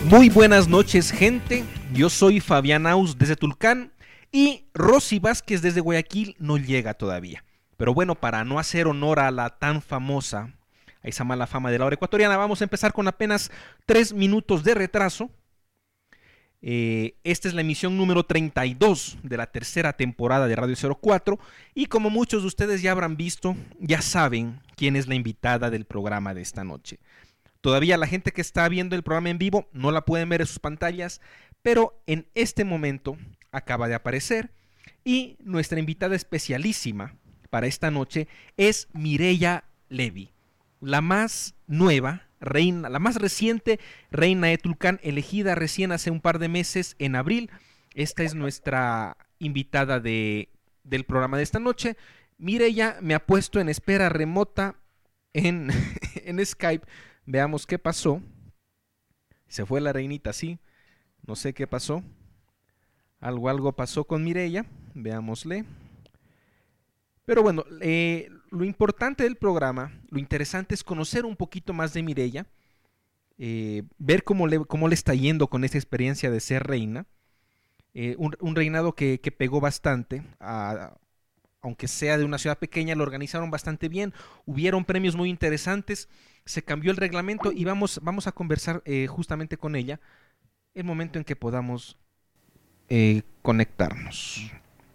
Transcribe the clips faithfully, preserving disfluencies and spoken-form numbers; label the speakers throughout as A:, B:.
A: Muy buenas noches, gente. Yo soy Fabián Aus desde Tulcán y Rosy Vázquez desde Guayaquil no llega todavía. Pero bueno, para no hacer honor a la tan famosa, a esa mala fama de la hora ecuatoriana, vamos a empezar con apenas tres minutos de retraso. Eh, esta es la emisión número treinta y dos de la tercera temporada de Radio cero cuatro y como muchos de ustedes ya habrán visto, ya saben quién es la invitada del programa de esta noche. Todavía la gente que está viendo el programa en vivo no la pueden ver en sus pantallas, pero en este momento acaba de aparecer y nuestra invitada especialísima para esta noche es Mireya Levy, la más nueva reina, la más reciente reina de Tulcán, elegida recién hace un par de meses en abril. Esta es nuestra invitada de, del programa de esta noche. Mireya me ha puesto en espera remota en, en Skype. Veamos qué pasó. Se fue la reinita, sí. No sé qué pasó. Algo, algo pasó con Mireya. Veámosle. Pero bueno, eh, lo importante del programa, lo interesante es conocer un poquito más de Mireya, eh, ver cómo le, cómo le está yendo con esta experiencia de ser reina. Eh, un, un reinado que, que pegó bastante, a, aunque sea de una ciudad pequeña, lo organizaron bastante bien, hubieron premios muy interesantes, se cambió el reglamento y vamos, vamos a conversar eh, justamente con ella el momento en que podamos eh, conectarnos.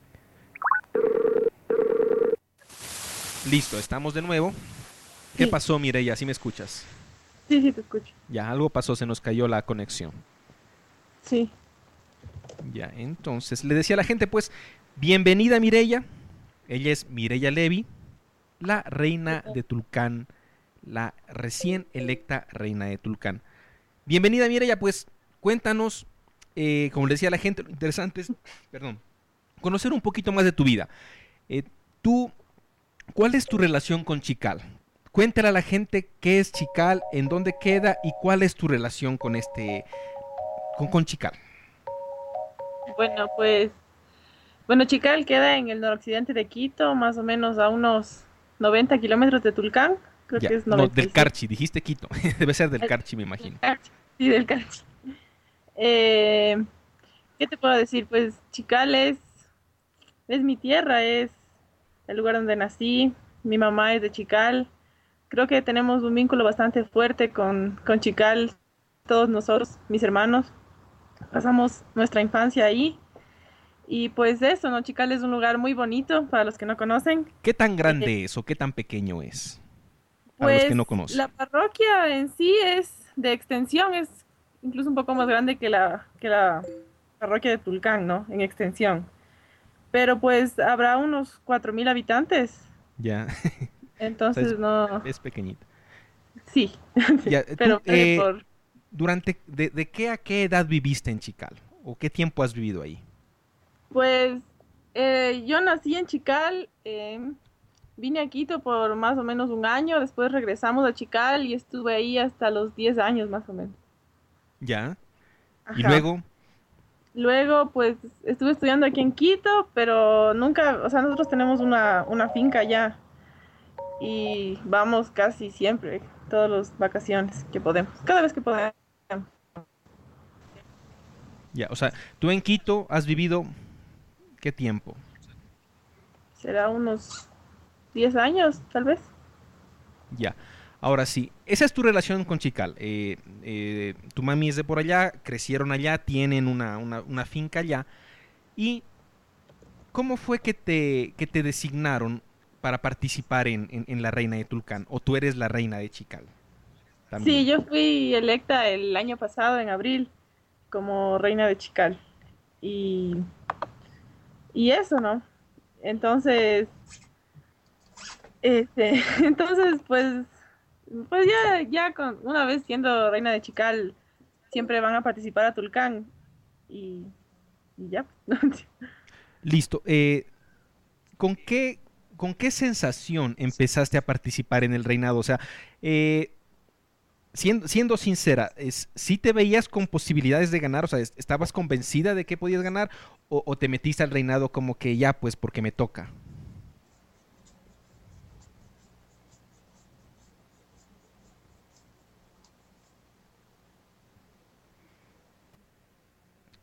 A: Listo, estamos de nuevo. ¿Qué
B: Sí.
A: pasó, Mireya? ¿Sí me escuchas?
B: Sí, sí, te escucho.
A: Ya, algo pasó, se nos cayó la conexión.
B: Sí.
A: Ya, entonces, le decía a la gente, pues, bienvenida Mireya. Ella es Mireya Levy, la reina de Tulcán, la recién electa reina de Tulcán. Bienvenida Mireya, pues, cuéntanos, eh, como le decía a la gente, lo interesante es, perdón, conocer un poquito más de tu vida. Eh, tú, ¿cuál es tu relación con Chikal? Cuéntale a la gente qué es Chikal, en dónde queda y cuál es tu relación con este, con, con Chikal.
B: Bueno, pues, bueno, Chical queda en el noroccidente de Quito, más o menos a unos noventa kilómetros de Tulcán, creo
A: Ya,
B: que es
A: no,
B: noventa
A: del
B: y siete.
A: Carchi, dijiste Quito. Debe ser del
B: Eh,
A: Carchi, me
B: Del
A: imagino.
B: Carchi, sí, del Carchi. Eh, ¿Qué te puedo decir? Pues Chical es, es mi tierra, es el lugar donde nací, mi mamá es de Chical, creo que tenemos un vínculo bastante fuerte con, con Chical, todos nosotros, mis hermanos, pasamos nuestra infancia ahí. Y pues eso, ¿no? Chical es un lugar muy bonito para los que no conocen.
A: ¿Qué tan
B: Eh,
A: grande es o qué tan pequeño es? Para los que
B: pues
A: no conocen.
B: la parroquia en sí es de extensión, es incluso un poco más grande que la, que la parroquia de Tulcán, ¿no? En extensión. Pero pues habrá unos cuatro mil habitantes.
A: Ya, o sea, es,
B: Entonces no,
A: es pequeñita.
B: sí, sí,
A: Ya,
B: pero
A: tú,
B: eh,
A: eh,
B: por,
A: durante, de, de, qué a qué edad viviste en Chical? ¿O qué tiempo has vivido ahí?
B: pues eh, yo nací en Chical, eh, vine a Quito por más o menos un año, después regresamos a Chical y estuve ahí hasta los diez años más o menos.
A: Ya, y
B: Ajá.
A: luego,
B: Luego, pues, estuve estudiando aquí en Quito, pero nunca, o sea, nosotros tenemos una, una finca allá y vamos casi siempre, todas las vacaciones que podemos, cada vez que podemos.
A: ya, o sea, tú en Quito has vivido qué tiempo?
B: Será unos diez años, tal vez.
A: Ya. Ahora sí, esa es tu relación con Chical. Eh, eh, tu mami es de por allá, crecieron allá, tienen una, una, una finca allá. ¿Y cómo fue que te, que te designaron para participar en, en, en la Reina de Tulcán? ¿O tú eres la Reina de Chical
B: Sí,
A: también?
B: yo fui electa el año pasado, en abril, como reina de Chical. Y, y eso, ¿no? Entonces, este, entonces, pues, pues ya, ya con, una vez siendo reina de Chical, siempre van a participar a Tulcán y, y ya.
A: Listo. Eh, ¿con, qué, ¿Con qué sensación empezaste a participar en el reinado? O sea, eh, siendo, siendo sincera, es, ¿sí te veías con posibilidades de ganar? O sea, ¿estabas convencida de que podías ganar? ¿O, o te metiste al reinado como que ya, pues porque me toca?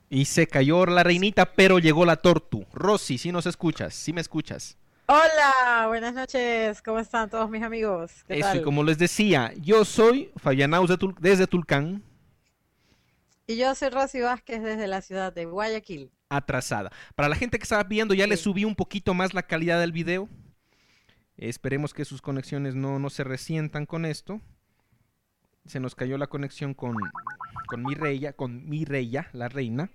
A: Y se cayó la reinita, pero llegó la tortu. Rosy, si nos escuchas, si me escuchas.
C: Hola, buenas noches. ¿Cómo están todos mis amigos? ¿Qué
A: Eso, y
C: tal?
A: como les decía, yo soy Fabián Aus de Tul- desde Tulcán,
C: Y yo soy Rosy Vázquez desde la ciudad de Guayaquil.
A: atrasada. Para la gente que estaba viendo, ya le
C: Sí.
A: subí un poquito más la calidad del video. Esperemos que sus conexiones no, no se resientan con esto. Se nos cayó la conexión con, con Mireia, con Mireia, la reina.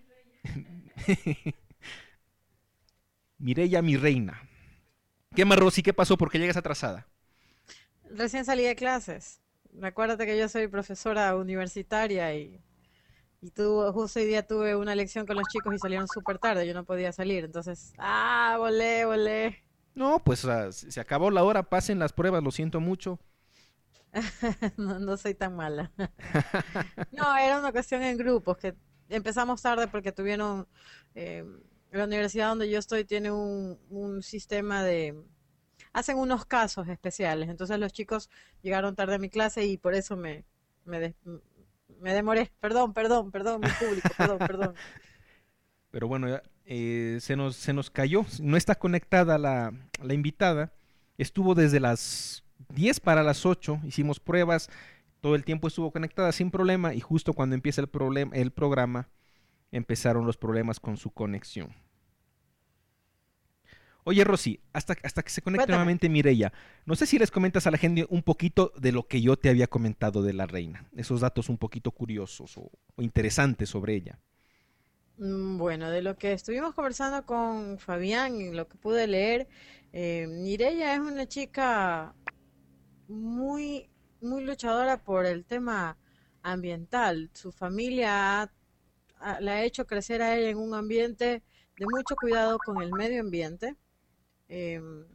A: Mireia, mi reina. ¿Qué más, Rosy? ¿Qué pasó? ¿Por qué llegas atrasada?
C: Recién salí de clases. Recuérdate que yo soy profesora universitaria y, y tu- justo hoy día tuve una lección con los chicos y salieron súper tarde. Yo no podía salir. Entonces, ah, volé, volé.
A: No, pues ah, se se acabó la hora, pasen las pruebas, lo siento mucho.
C: No, no soy tan mala. No, era una cuestión en grupos, que empezamos tarde porque tuvieron, eh, la universidad donde yo estoy tiene un, un sistema de, hacen unos casos especiales, entonces los chicos llegaron tarde a mi clase y por eso me, me, des- me demoré. Perdón, perdón, perdón, mi público, perdón, perdón.
A: Pero bueno, ya, eh, se nos, se nos cayó, no está conectada la, la invitada. Estuvo desde las diez para las ocho, hicimos pruebas, todo el tiempo estuvo conectada sin problema y justo cuando empieza el, problema, el programa empezaron los problemas con su conexión. Oye, Rosy, hasta, hasta que se conecte
C: Cuéntame.
A: nuevamente Mireia, no sé si les comentas a la gente un poquito de lo que yo te había comentado de la reina, esos datos un poquito curiosos o, o interesantes sobre ella.
C: Mm, Bueno, de lo que estuvimos conversando con Fabián y lo que pude leer, eh, Mireia es una chica muy, muy luchadora por el tema ambiental. Su familia ha- ha- la ha hecho crecer a ella en un ambiente de mucho cuidado con el medio ambiente. Em,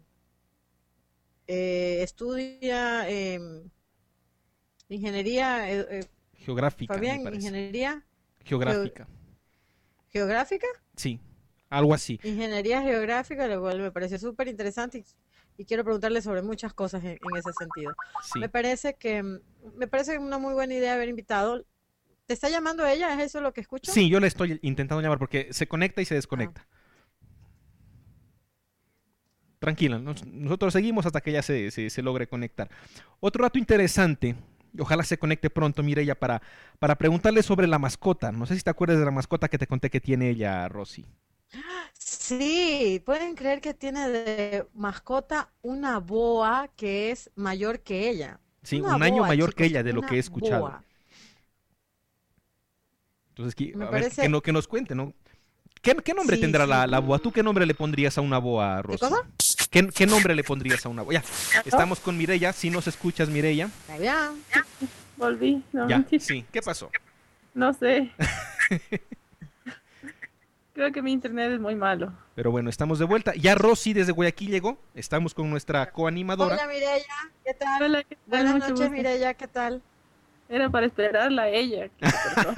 C: eh, estudia em, ingeniería, eh, eh,
A: Geográfica, me
C: Fabián,
A: parece.
C: ingeniería geo-
A: Geográfica,
C: geográfica.
A: sí, algo así.
C: Ingeniería geográfica, lo cual me parece súper interesante y, y quiero preguntarle sobre muchas cosas en, en ese sentido. Me
A: Sí,
C: parece que mm, me parece una muy buena idea haber invitado. ¿Te está llamando ella? ¿Es eso lo que escucho?
A: sí, yo le estoy intentando llamar porque se conecta y se
C: Ah,
A: desconecta. Tranquila, nos- nosotros seguimos hasta que ella se, se- se logre conectar. Otro dato interesante, y ojalá se conecte pronto, Mireia, para, para preguntarle sobre la mascota. No sé si te acuerdas de la mascota que te conté que tiene ella, Rosy.
C: sí, pueden creer que tiene de mascota una boa que es mayor que ella.
A: Sí,
C: Una
A: un año
C: boa,
A: mayor que
C: chicos,
A: ella, de lo
C: una
A: que he escuchado.
C: boa.
A: Entonces, que-
C: Me
A: a ver, que,
C: parece...
A: no- que nos cuente, ¿no? ¿Qué, qué nombre
C: Sí,
A: tendrá la,
C: sí.
A: la boa? ¿Tú qué nombre le pondrías a una boa,
C: ¿Qué
A: Rosy?
C: cosa?
A: ¿Qué, qué nombre le pondrías a una boa? Ya,
B: ¿Aló?
A: estamos con Mireia. Si nos escuchas, Mireia.
C: Fabián.
B: Volví, no
A: Ya,
B: mentira.
A: sí. ¿Qué pasó?
B: No sé. Creo que mi internet es muy malo.
A: Pero bueno, estamos de vuelta. Ya Rosy desde Guayaquil llegó. Estamos con nuestra coanimadora.
C: Hola Mireya, ¿qué tal?
B: Hola, ¿qué tal?
C: Buenas
B: Mucho
C: noches
B: gusto.
C: Mireya, ¿qué tal?
B: Era para esperarla a ella, que se cortó.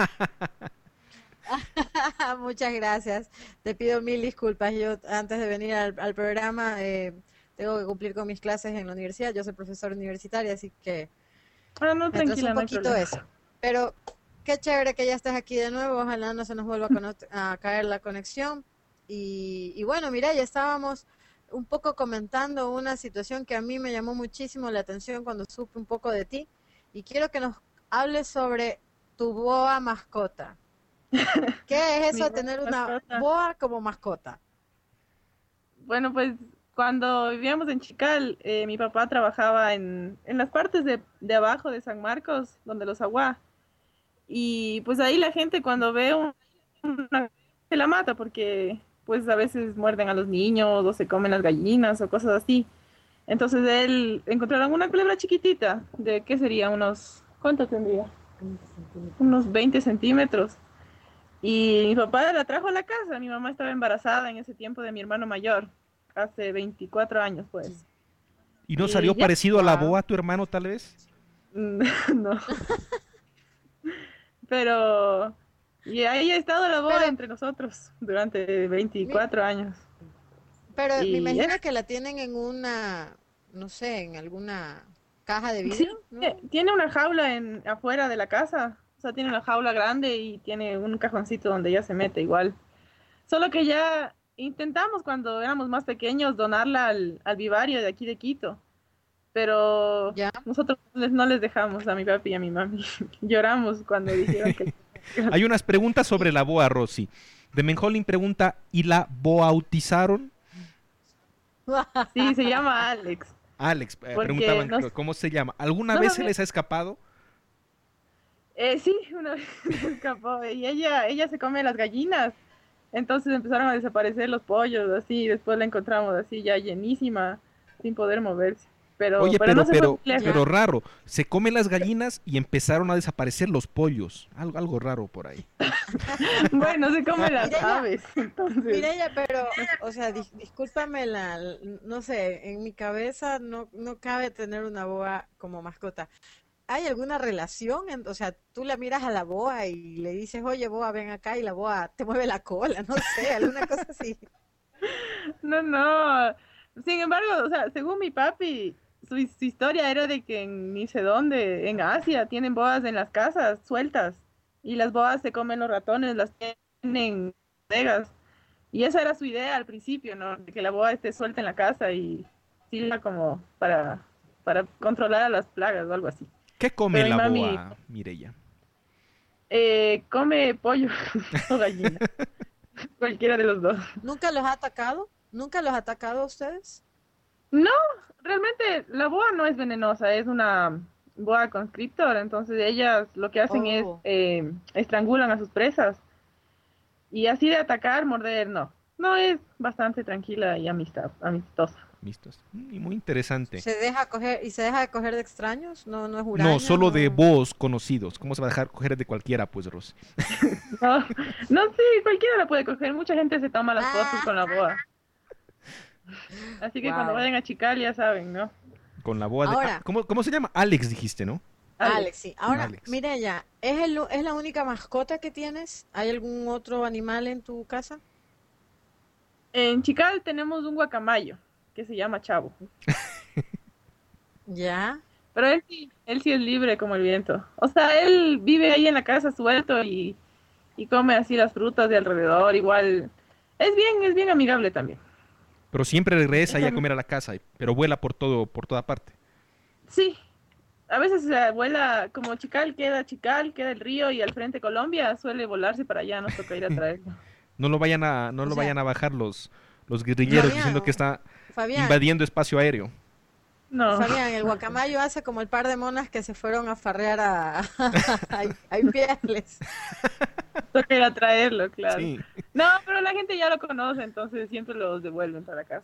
C: Muchas gracias. Te pido mil disculpas. Yo antes de venir al, al programa eh, tengo que cumplir con mis clases en la universidad. Yo soy profesora universitaria, así que
B: Ah, no,
C: me atrasó
B: tranquila,
C: un
B: no hay
C: poquito
B: problema.
C: eso. Pero qué chévere que ya estés aquí de nuevo. Ojalá no se nos vuelva a, cono- a caer la conexión. Y, y bueno, mira, ya estábamos un poco comentando una situación que a mí me llamó muchísimo la atención cuando supe un poco de ti. Y quiero que nos hables sobre tu boa mascota. ¿Qué es
B: Mi
C: eso de tener una
B: mascota.
C: boa como mascota?
B: Bueno, pues cuando vivíamos en Chical, eh, mi papá trabajaba en, en las partes de, de abajo de San Marcos, donde los aguá. Y pues ahí la gente cuando ve un- una se la mata porque pues a veces muerden a los niños o se comen las gallinas o cosas así. Entonces él encontraron una culebra chiquitita, de qué sería unos, ¿cuánto tendría? Unos veinte centímetros. Y mi papá la trajo a la casa. Mi mamá estaba embarazada en ese tiempo de mi hermano mayor, hace veinticuatro años, pues.
A: ¿Y no
B: Y
A: salió
B: ya,
A: parecido a la
C: Wow.
A: boa tu hermano, tal vez?
B: no. Pero y ahí ha estado la boda
C: Pero,
B: entre nosotros durante
C: mi-
B: veinticuatro años.
C: pero me
B: Y
C: imagino
B: es-
C: que la tienen en una, no sé, en alguna caja de
B: sí,
C: vidrio, ¿no?
B: eh, tiene una jaula en afuera de la casa O sea, tiene una jaula grande y tiene un cajoncito donde ella se mete igual. Solo que ya intentamos cuando éramos más pequeños donarla al, al vivario de aquí de Quito. Pero
C: ¿Ya?
B: nosotros les- no les dejamos a mi papi y a mi mami. Lloramos cuando dijeron que...
A: Hay unas preguntas sobre la boa, Rosy. De Menjolin pregunta, ¿y la bautizaron?
B: Sí, se llama Alex.
A: Alex, eh,
B: Porque
A: preguntaban
B: nos-
A: cómo se llama. ¿Alguna
B: no
A: vez
B: lo
A: se
B: ve-
A: les ha escapado?
B: Eh, sí, una vez se escapó y ella, ella se come las gallinas. Entonces empezaron a desaparecer los pollos, así, y después la encontramos así ya llenísima, sin poder moverse. Pero,
A: Oye,
B: pero
A: pero,
B: no se fue
A: pero,
B: muy lejos.
A: pero raro. Se comen las gallinas y empezaron a desaparecer los pollos. Algo, algo raro por ahí.
B: Bueno, se come las
C: Mireya,
B: aves. Entonces,
C: Mireya, pero, o sea, dis- discúlpame la, no sé, en mi cabeza no, no cabe tener una boa como mascota. ¿Hay alguna relación? en- o sea, tú la miras a la boa y le dices, oye, boa, ven acá, y la boa te mueve la cola, no sé, alguna cosa así.
B: no, no. Sin embargo, o sea, según mi papi, su, su historia era de que en ni sé dónde, en Asia, tienen boas en las casas sueltas. Y las boas se comen los ratones, las tienen en bodegas. Y esa era su idea al principio, ¿no? De que la boa esté suelta en la casa y sirva como para, para controlar a las plagas o algo así.
A: ¿Qué come
B: Pero mi
A: la
B: mami
A: boa, Mireya?
B: eh, come pollo o gallina, cualquiera de los dos.
C: ¿Nunca los ha atacado? ¿Nunca los ha atacado a ustedes?
B: No, realmente la boa no es venenosa, es una boa conscriptor, entonces ellas lo que hacen es
C: Oh,
B: eh, estrangulan a sus presas y así de atacar, morder, no. No, es bastante tranquila y amistad, amistosa.
A: Vistos. Mm, y muy interesante.
C: ¿se deja coger y se deja de coger de extraños? No, no es
A: No,
C: huraña,
A: solo de
C: no.
A: vos conocidos. ¿Cómo se va a dejar coger de cualquiera, pues, Rosy?
B: No, no, sí, cualquiera la puede coger, mucha gente se toma las fotos con la boa. Así que cuando
C: Wow.
B: vayan a Chical ya saben, ¿no?
A: Con la boa de...
C: Ahora,
A: ah, ¿cómo, cómo se llama? Alex, dijiste, ¿no?
B: Alex.
C: Alex, sí. Ahora,
A: Alex.
C: Mireya, ¿es el, u- es la única mascota que tienes? ¿Hay algún otro animal en tu casa?
B: En Chical tenemos un guacamayo que se llama Chavo,
C: Ya.
B: pero él sí, él sí es libre como el viento. O sea, él vive ahí en la casa suelto y, y come así las frutas de alrededor, igual. Es bien, es bien amigable también.
A: Pero siempre regresa ahí a
B: Esa-
A: comer a la casa, pero vuela por todo, por toda parte.
B: Sí, a veces se vuela, como Chical queda Chical, queda el río y al frente Colombia, suele volarse para allá, nos toca ir a traerlo.
A: No lo vayan a, no
C: O
A: lo
C: sea,
A: vayan a bajar los, los guerrilleros
C: Fabián,
A: diciendo que está
C: Fabián,
A: invadiendo espacio aéreo.
B: No,
C: Fabián, el guacamayo hace como el par de monas que se fueron a farrear a, a, a Ipiales.
B: toca ir a traerlo, claro.
A: Sí.
B: No, pero la gente ya lo conoce, entonces siempre los devuelven para casa.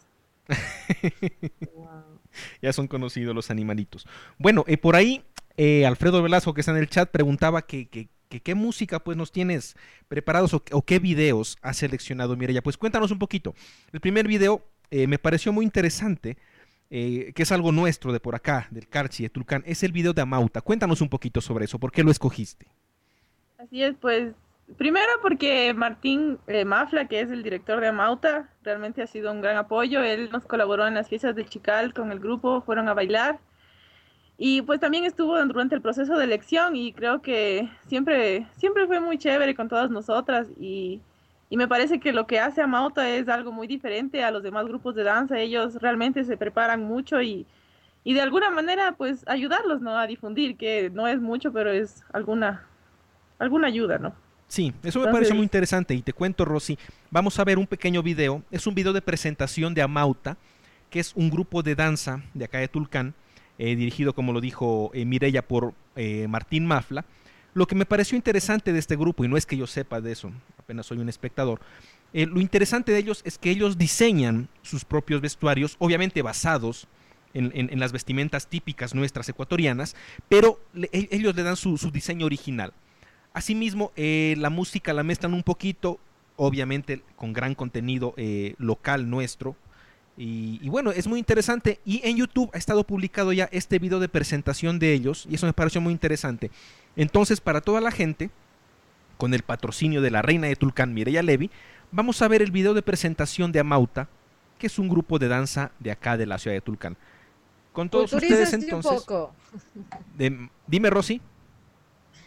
C: Wow.
A: Ya son conocidos los animalitos. Bueno, eh, por ahí eh, Alfredo Velasco, que está en el chat, preguntaba que, que- que qué música pues nos tienes preparados o, o qué videos has seleccionado, Mireya. Pues cuéntanos un poquito. El primer video eh, me pareció muy interesante, eh, que es algo nuestro de por acá, del Carchi, de Tulcán. Es el video de Amauta. Cuéntanos un poquito sobre eso. ¿Por qué lo escogiste?
B: Así es, pues, primero porque Martín eh, Mafla, que es el director de Amauta, realmente ha sido un gran apoyo. Él nos colaboró en las fiestas de Chical con el grupo, fueron a bailar. Y pues también estuvo durante el proceso de elección y creo que siempre, siempre fue muy chévere con todas nosotras y, y me parece que lo que hace Amauta es algo muy diferente a los demás grupos de danza. Ellos realmente se preparan mucho y, y de alguna manera pues ayudarlos, ¿no? A difundir, que no es mucho, pero es alguna, alguna ayuda, ¿no?
A: Sí, eso me
B: Entonces-
A: pareció muy interesante y te cuento, Rosy, vamos a ver un pequeño video. Es un video de presentación de Amauta, que es un grupo de danza de acá de Tulcán, eh, dirigido, como lo dijo eh, Mireya, por eh, Martín Mafla. Lo que me pareció interesante de este grupo, y no es que yo sepa de eso, apenas soy un espectador, eh, lo interesante de ellos es que ellos diseñan sus propios vestuarios, obviamente basados en, en- en las vestimentas típicas nuestras ecuatorianas, pero le- e- ellos le dan su, su diseño original. Asimismo, eh, la música la mezclan un poquito, obviamente con gran contenido eh, local nuestro. Y, y bueno, es muy interesante. Y en YouTube ha estado publicado ya este video de presentación de ellos. Y eso me pareció muy interesante. Entonces, para toda la gente, con el patrocinio de la reina de Tulcán, Mireya Levy, vamos a ver el video de presentación de Amauta, que es un grupo de danza de acá de la ciudad de Tulcán. Con todos ustedes
C: Culturízate un
A: entonces...
C: poco.
A: de- dime, Rosy.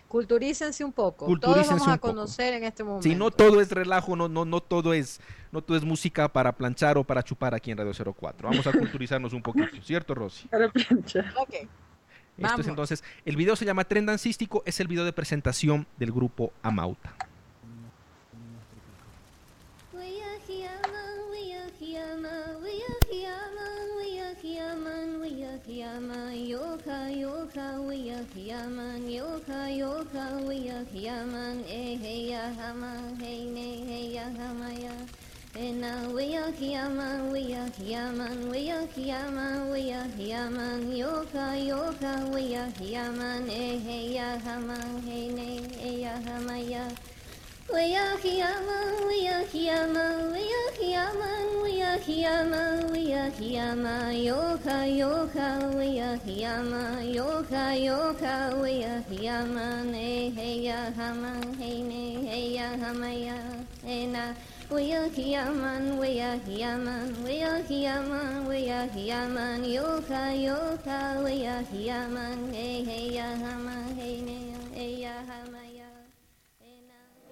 C: Culturícense un poco. Todos
A: Culturícense
C: vamos
A: un
C: a
A: poco.
C: conocer en este momento.
A: Si no todo es relajo, no, no, no todo es, no todo es música para planchar o para chupar aquí en Radio cero cuatro. Vamos a culturizarnos un poquito, ¿cierto, Rosy?
B: Para planchar.
C: Ok,
A: Esto
C: vamos.
A: es entonces, el video se llama Tren Dancístico, es el video de presentación del grupo Amauta.
D: And now we are Kiaman, we are Kiaman, we are Kiaman, we are Kiaman, Yoka, Yoka, we are Kiaman, eh, hey, ya, Haman, hey, ne, eh, ya, Hamaya. We are Kiaman, we are Kiaman, we are Kiaman, we are Kiaman, we are Kiaman, Yoka, Yoka, we are Kiaman, Yoka, Yoka, we are Kiaman, eh, hey, ya, Haman, hey, ne, eh, ya, Hamaya, eh, na. We are Kiaman, we are Kiaman, we are Kiaman, we are Kiaman, Yoka, Yoka, we are Kiaman, hey, hey, ya, Hama, hey, ne, hey, ya, Hama, ya, hey,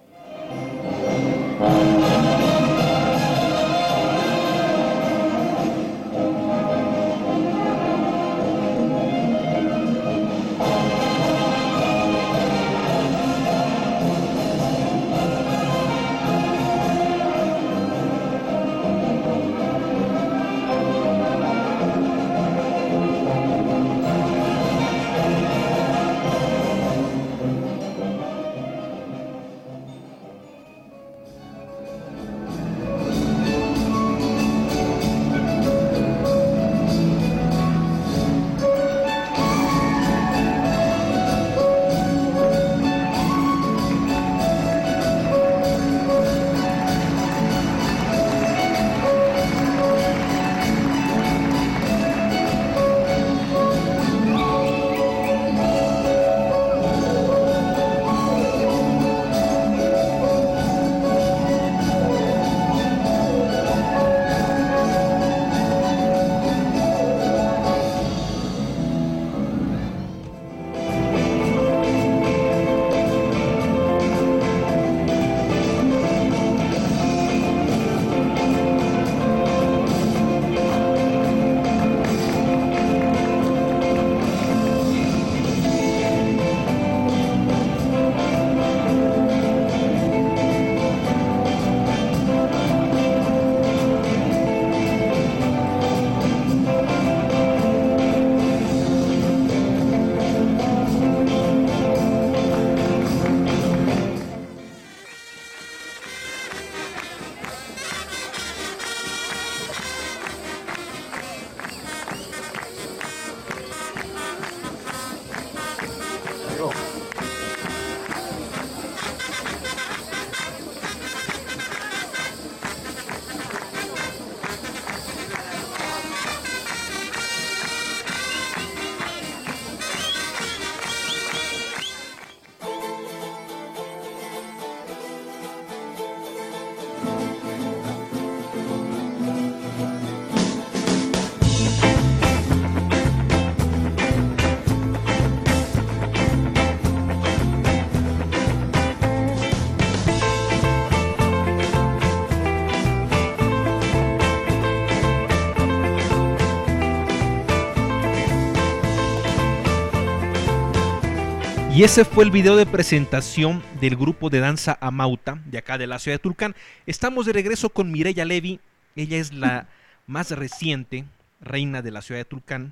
A: Y ese fue el video de presentación del grupo de danza Amauta, de acá de la ciudad de Tulcán. Estamos de regreso con Mireya Levy. Ella es la más reciente reina de la ciudad de Tulcán.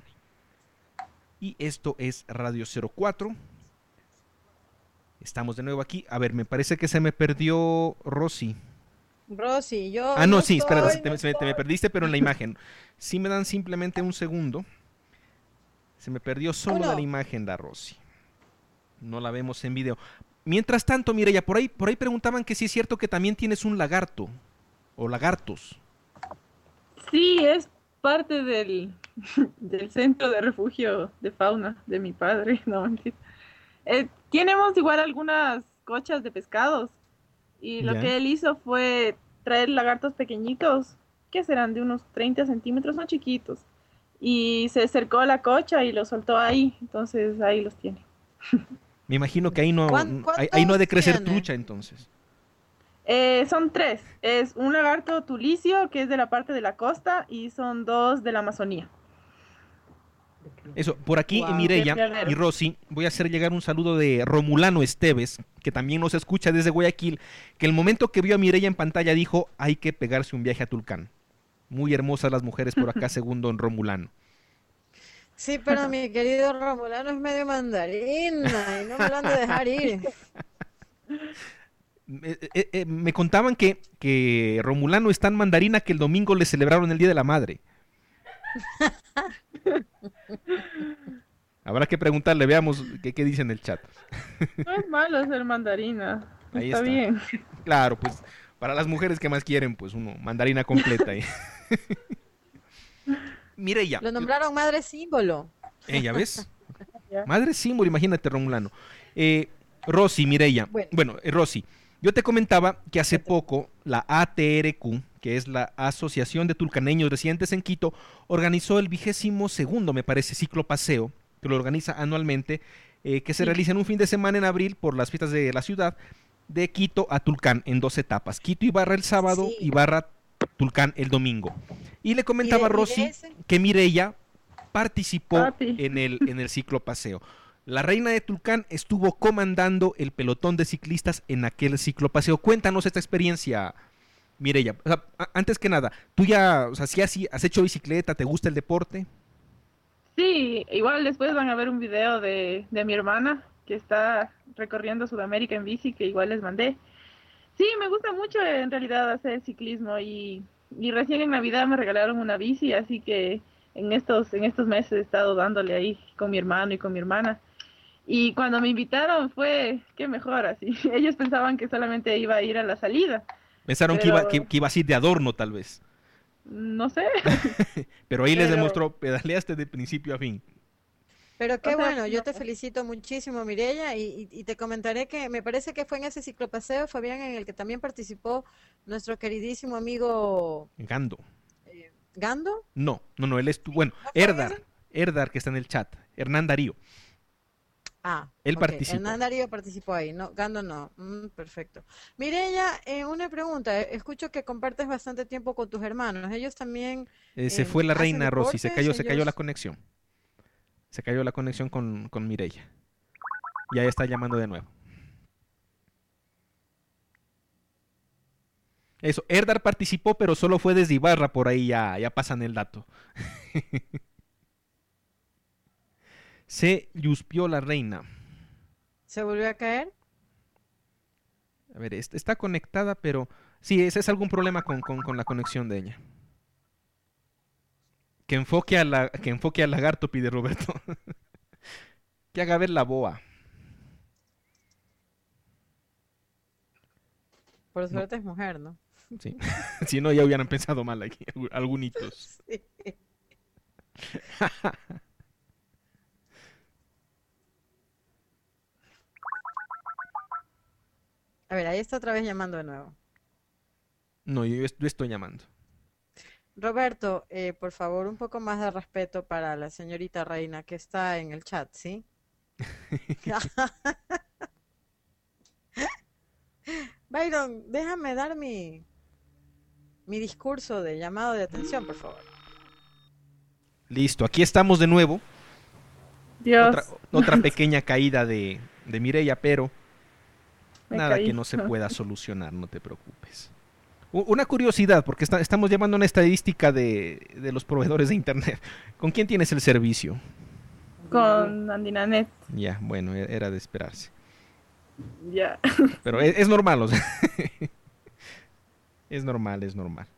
A: Y esto es Radio cero cuatro. Estamos de nuevo aquí. A ver, me parece que se me perdió Rosy.
C: Rosy, yo.
A: Ah, no,
C: no
A: sí, espera,
C: estoy,
A: te,
C: no
A: te- te me perdiste, pero en la imagen. Si me dan simplemente un segundo. Se me perdió solo
C: Uno.
A: de la imagen la Rosy. No la vemos en video. Mientras tanto, Mireya, por ahí, por ahí preguntaban que si es cierto que también tienes un lagarto. O lagartos.
B: Sí, es parte del, del centro de refugio de fauna de mi padre. No, mentira. Eh, tenemos igual algunas cochas de pescados. Y lo
A: Ya.
B: que él hizo fue traer lagartos pequeñitos, que serán de unos treinta centímetros, son chiquitos. Y se acercó a la cocha y los soltó ahí. Entonces ahí los tiene.
A: Me imagino que ahí no,
C: ¿Cuán-
A: ahí, ahí no ha de
C: cuántos
A: crecer
C: tiene?
A: trucha entonces.
B: Eh, son tres. Es un lagarto tulicio, que es de la parte de la costa, y son dos de la Amazonía.
A: Eso, por aquí
C: Wow.
A: Mireia
B: Qué raro.
A: y Rosy, voy a hacer llegar un saludo de Romulano Esteves, que también nos escucha desde Guayaquil, que el momento que vio a Mireia en pantalla dijo, hay que pegarse un viaje a Tulcán. Muy hermosas las mujeres por acá, según don Romulano.
C: Sí, pero mi querido Romulano es medio mandarina y no me lo han de dejar ir.
A: Eh, eh, eh, me contaban que, que Romulano es tan mandarina que el domingo le celebraron el Día de la Madre. Habrá que preguntarle, veamos qué, qué dice en el chat.
B: No es malo ser mandarina.
A: Ahí
B: Está
A: está.
B: bien.
A: Claro, pues para las mujeres que más quieren, pues uno, mandarina completa. ¿eh? Mireia,
C: Lo nombraron madre símbolo.
A: eh, ¿ya ves?
B: Ya.
A: Madre símbolo, imagínate, Romulano. Eh, Rosy, Mireia.
C: Bueno.
A: Bueno, eh, Rosy, yo te comentaba que hace poco la A T R Q, que es la Asociación de Tulcaneños Residentes en Quito, organizó el vigésimo segundo, me parece, ciclo paseo, que lo organiza anualmente, eh, que se
B: Sí.
A: realiza en un fin de semana en abril por las fiestas de la ciudad, de Quito a Tulcán en dos etapas. Quito y Barra el sábado
C: Sí.
A: y Barra Tulcán el domingo. Y le comentaba a
C: y de
A: Rosy
C: ese-
A: que Mireia participó
B: Papi.
A: en el, en el ciclo paseo. La reina de Tulcán estuvo comandando el pelotón de ciclistas en aquel ciclo paseo. Cuéntanos esta experiencia, Mireia. O sea, a- antes que nada, tú ya, o sea, si has, has hecho bicicleta, ¿te gusta el deporte?
B: Sí, igual después van a ver un video de, de mi hermana que está recorriendo Sudamérica en bici, que igual les mandé. Sí, me gusta mucho en realidad hacer ciclismo y, y recién en Navidad me regalaron una bici, así que en estos, en estos meses he estado dándole ahí con mi hermano y con mi hermana. Y cuando me invitaron fue, qué mejor así. Ellos pensaban que solamente iba a ir a la salida,
A: Pensaron que, iba,
B: pero
A: que, que ibas a ir de adorno, tal vez.
B: no sé.
A: Pero ahí les
B: Pero-
A: demostró, pedaleaste de principio a fin.
C: Pero qué
B: O sea,
C: bueno, yo
B: no.
C: te felicito muchísimo, Mireia, y, y- y te comentaré que me parece que fue en ese ciclopaseo, Fabián, en el que también participó nuestro queridísimo amigo
A: Gando.
C: eh, Gando.
A: No, no, no, él estuvo. Bueno,
C: ¿No fue
A: Erdar.
C: ese?
A: Erdar, que está en el chat. Hernán Darío.
C: Ah,
A: Él
C: ok,
A: participó.
C: Hernán Darío participó ahí, no, Gando no. Mm, perfecto. Mireia, eh, una pregunta. eh, Escucho que compartes bastante tiempo con tus hermanos. Ellos también
A: Eh, se
C: eh,
A: fue la
C: hacen
A: reina Rosy, se
C: deportes,
A: cayó, se cayó la
C: ellos-
A: conexión. Se cayó la conexión con, con Mireia. Ya está llamando de nuevo. Eso, Erdar participó, pero solo fue desde Ibarra, por ahí ya, ya pasan el dato. Se yuspió la reina.
C: ¿Se volvió a caer?
A: A ver, est- está conectada, pero sí, ese es algún problema con, con- con la conexión de ella. Que enfoque a la, que enfoque al lagarto, pide Roberto. Que haga ver la boa.
C: Por
A: No.
C: suerte es mujer, ¿no?
A: Sí. Si no, ya hubieran pensado mal aquí, algu- algunitos.
C: Sí. A ver, ahí está otra vez llamando de nuevo.
A: No, yo, est- yo estoy llamando.
C: Roberto, eh, por favor, un poco más de respeto para la señorita Reina que está en el chat, ¿sí? Byron, déjame dar mi, mi discurso de llamado de atención, por favor.
A: Listo, aquí estamos de nuevo.
B: Dios,
A: Otra, otra pequeña caída de, de Mireia, pero
B: me
A: nada
B: caí.
A: que no se pueda solucionar, no te preocupes. U- Una curiosidad, porque está- estamos llevando una estadística de, de los proveedores de internet. ¿Con quién tienes el servicio?
B: Con Andinanet.
A: Ya, bueno, e- era de esperarse.
B: Ya.
A: Pero es, es normal, o sea. Es normal, es normal.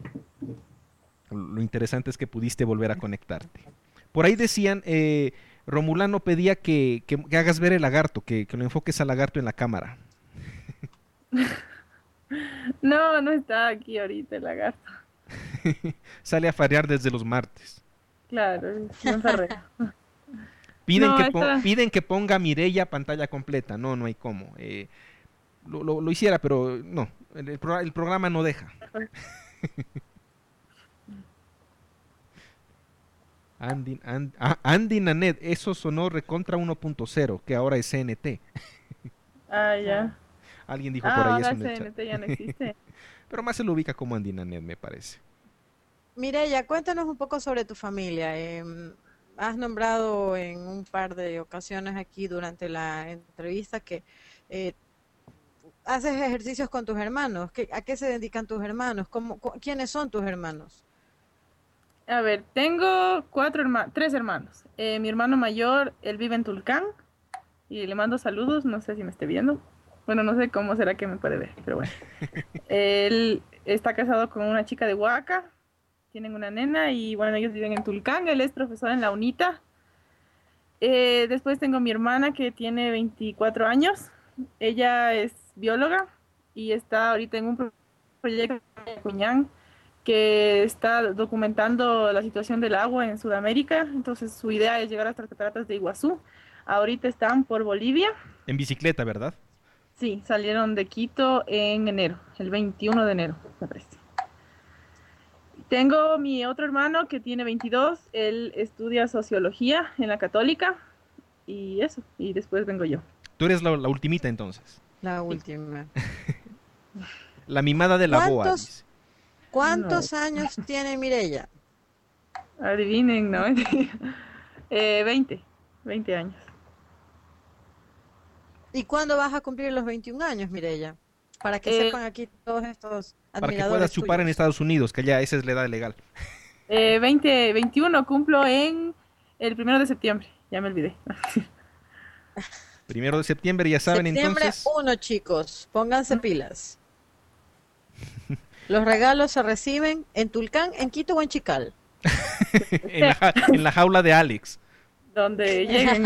A: Lo interesante es que pudiste volver a conectarte. Por ahí decían, eh, Romulano pedía que, que- que hagas ver el lagarto, que, que lo enfoques al lagarto en la cámara.
B: No, no está aquí ahorita el lagarto.
A: Sale a farear desde los martes.
B: Claro, me enferré.
A: Piden,
B: No,
A: que,
B: está-
A: pon- piden que ponga Mireia pantalla completa. No, no hay cómo. Eh, lo, lo- lo hiciera, pero no. El, el pro- el programa no deja. Andy, And- ah, Andy Nanet, eso sonó recontra uno punto cero, que ahora es C N T.
B: Ah, ya.
A: Alguien dijo por
B: Ah,
A: ahí eso
B: ahora
A: en el chat.
B: C N T ya no existe.
A: Pero más se lo ubica como Andy Nanet, me parece.
C: Mireya, cuéntanos un poco sobre tu familia. Em, has nombrado en un par de ocasiones aquí durante la entrevista que eh, haces ejercicios con tus hermanos. ¿Qué- ¿A qué se dedican tus hermanos? ¿Cómo, cu- ¿Quiénes son tus hermanos?
B: A ver, tengo cuatro hermanos, tres hermanos. Eh, mi hermano mayor, él vive en Tulcán y le mando saludos, no sé si me esté viendo. Bueno, no sé cómo será que me puede ver, pero bueno. Él está casado con una chica de Huaca, tienen una nena y bueno, ellos viven en Tulcán, él es profesor en la UNITA. Eh, después tengo mi hermana que tiene veinticuatro años, ella es bióloga y está ahorita en un pro- proyecto en Cuñán que está documentando la situación del agua en Sudamérica, entonces su idea es llegar hasta las cataratas de Iguazú. Ahorita están por Bolivia.
A: En bicicleta, ¿verdad?
B: Sí, salieron de Quito en enero, el veintiuno de enero, me parece. Tengo mi otro hermano que tiene veintidós, él estudia sociología en la Católica y eso, y después vengo yo.
A: Tú eres la, la ultimita entonces.
C: La última.
A: La mimada de la boa,
C: ¿Cuántos,
A: dice.
C: cuántos años tiene Mireya?
B: Adivinen, ¿no? eh, veinte, veinte años.
C: ¿Y cuándo vas a cumplir los veintiún años, Mireya? Para que
B: Eh,
C: sepan aquí todos estos
A: Para que
C: admiradores
A: puedas chupar en
C: tuyos.
A: Estados Unidos, que ya esa es la edad legal.
B: Eh, veinte, veintiuno cumplo en el primero de septiembre, ya me olvidé.
A: Primero de septiembre, ya saben
C: Septiembre
A: entonces.
C: uno, chicos. Pónganse pilas. Los regalos se reciben en Tulcán, en Quito o en Chical.
A: en, la, ja- en la jaula de Alex.
B: Donde lleguen.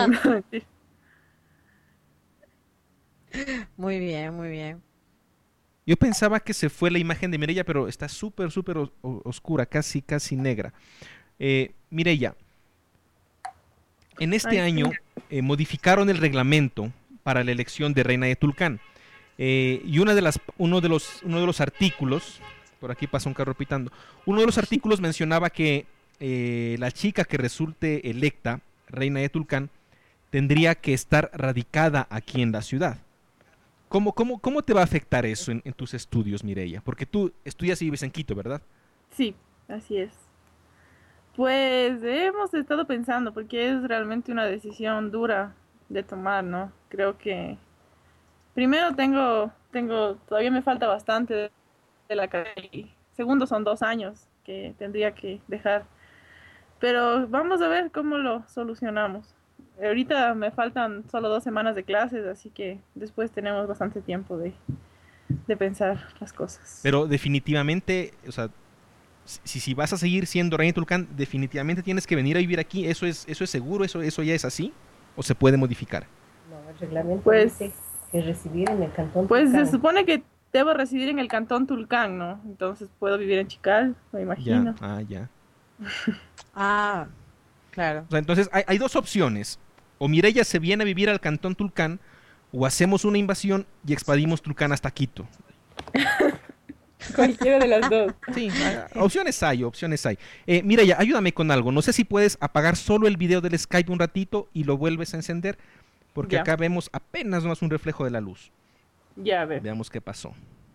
C: Muy bien, muy bien.
A: Yo pensaba que se fue la imagen de Mireya, pero está súper, súper os- o- oscura, casi, casi negra. Eh, Mireya, en este
B: Ay, sí.
A: año eh, modificaron el reglamento para la elección de Reina de Tulcán. Eh, y una de las, uno, de los, uno de los artículos, por aquí pasa un carro pitando, uno de los artículos mencionaba que eh, la chica que resulte electa Reina de Tulcán tendría que estar radicada aquí en la ciudad. ¿Cómo, cómo, cómo te va a afectar eso en, en tus estudios, Mireya? Porque tú estudias y vives en Quito, ¿verdad?
B: Sí, así es. Pues hemos estado pensando, porque es realmente una decisión dura de tomar, ¿no? Creo que primero tengo, tengo, todavía me falta bastante de, de la carrera. Y segundo son dos años que tendría que dejar. Pero vamos a ver cómo lo solucionamos. Ahorita me faltan solo dos semanas de clases, así que después tenemos bastante tiempo de, de pensar las cosas.
A: Pero definitivamente, o sea, si, si vas a seguir siendo Reina de Tulcán, definitivamente tienes que venir a vivir aquí. ¿Eso es, eso es seguro? ¿Eso, eso ya es así? ¿O se puede modificar?
E: No, el reglamento
B: Pues,
E: dice que residir en el cantón
B: pues se
E: Tulcán.
B: supone que debo residir en el cantón Tulcán, ¿no? Entonces puedo vivir en Chical, me imagino.
A: Ya, ah, ya.
C: Ah, claro.
A: O sea, entonces hay, hay dos opciones. O Mireya se viene a vivir al cantón Tulcán, o hacemos una invasión y expandimos Tulcán hasta Quito.
B: Cualquiera de las dos.
A: Sí, ah, opciones hay, opciones hay. Eh, Mireya, ayúdame con algo. No sé si puedes apagar solo el video del Skype un ratito y lo vuelves a encender, porque
B: Ya.
A: acá vemos apenas más un reflejo de la luz.
B: Ya, a ver.
A: Veamos qué pasó.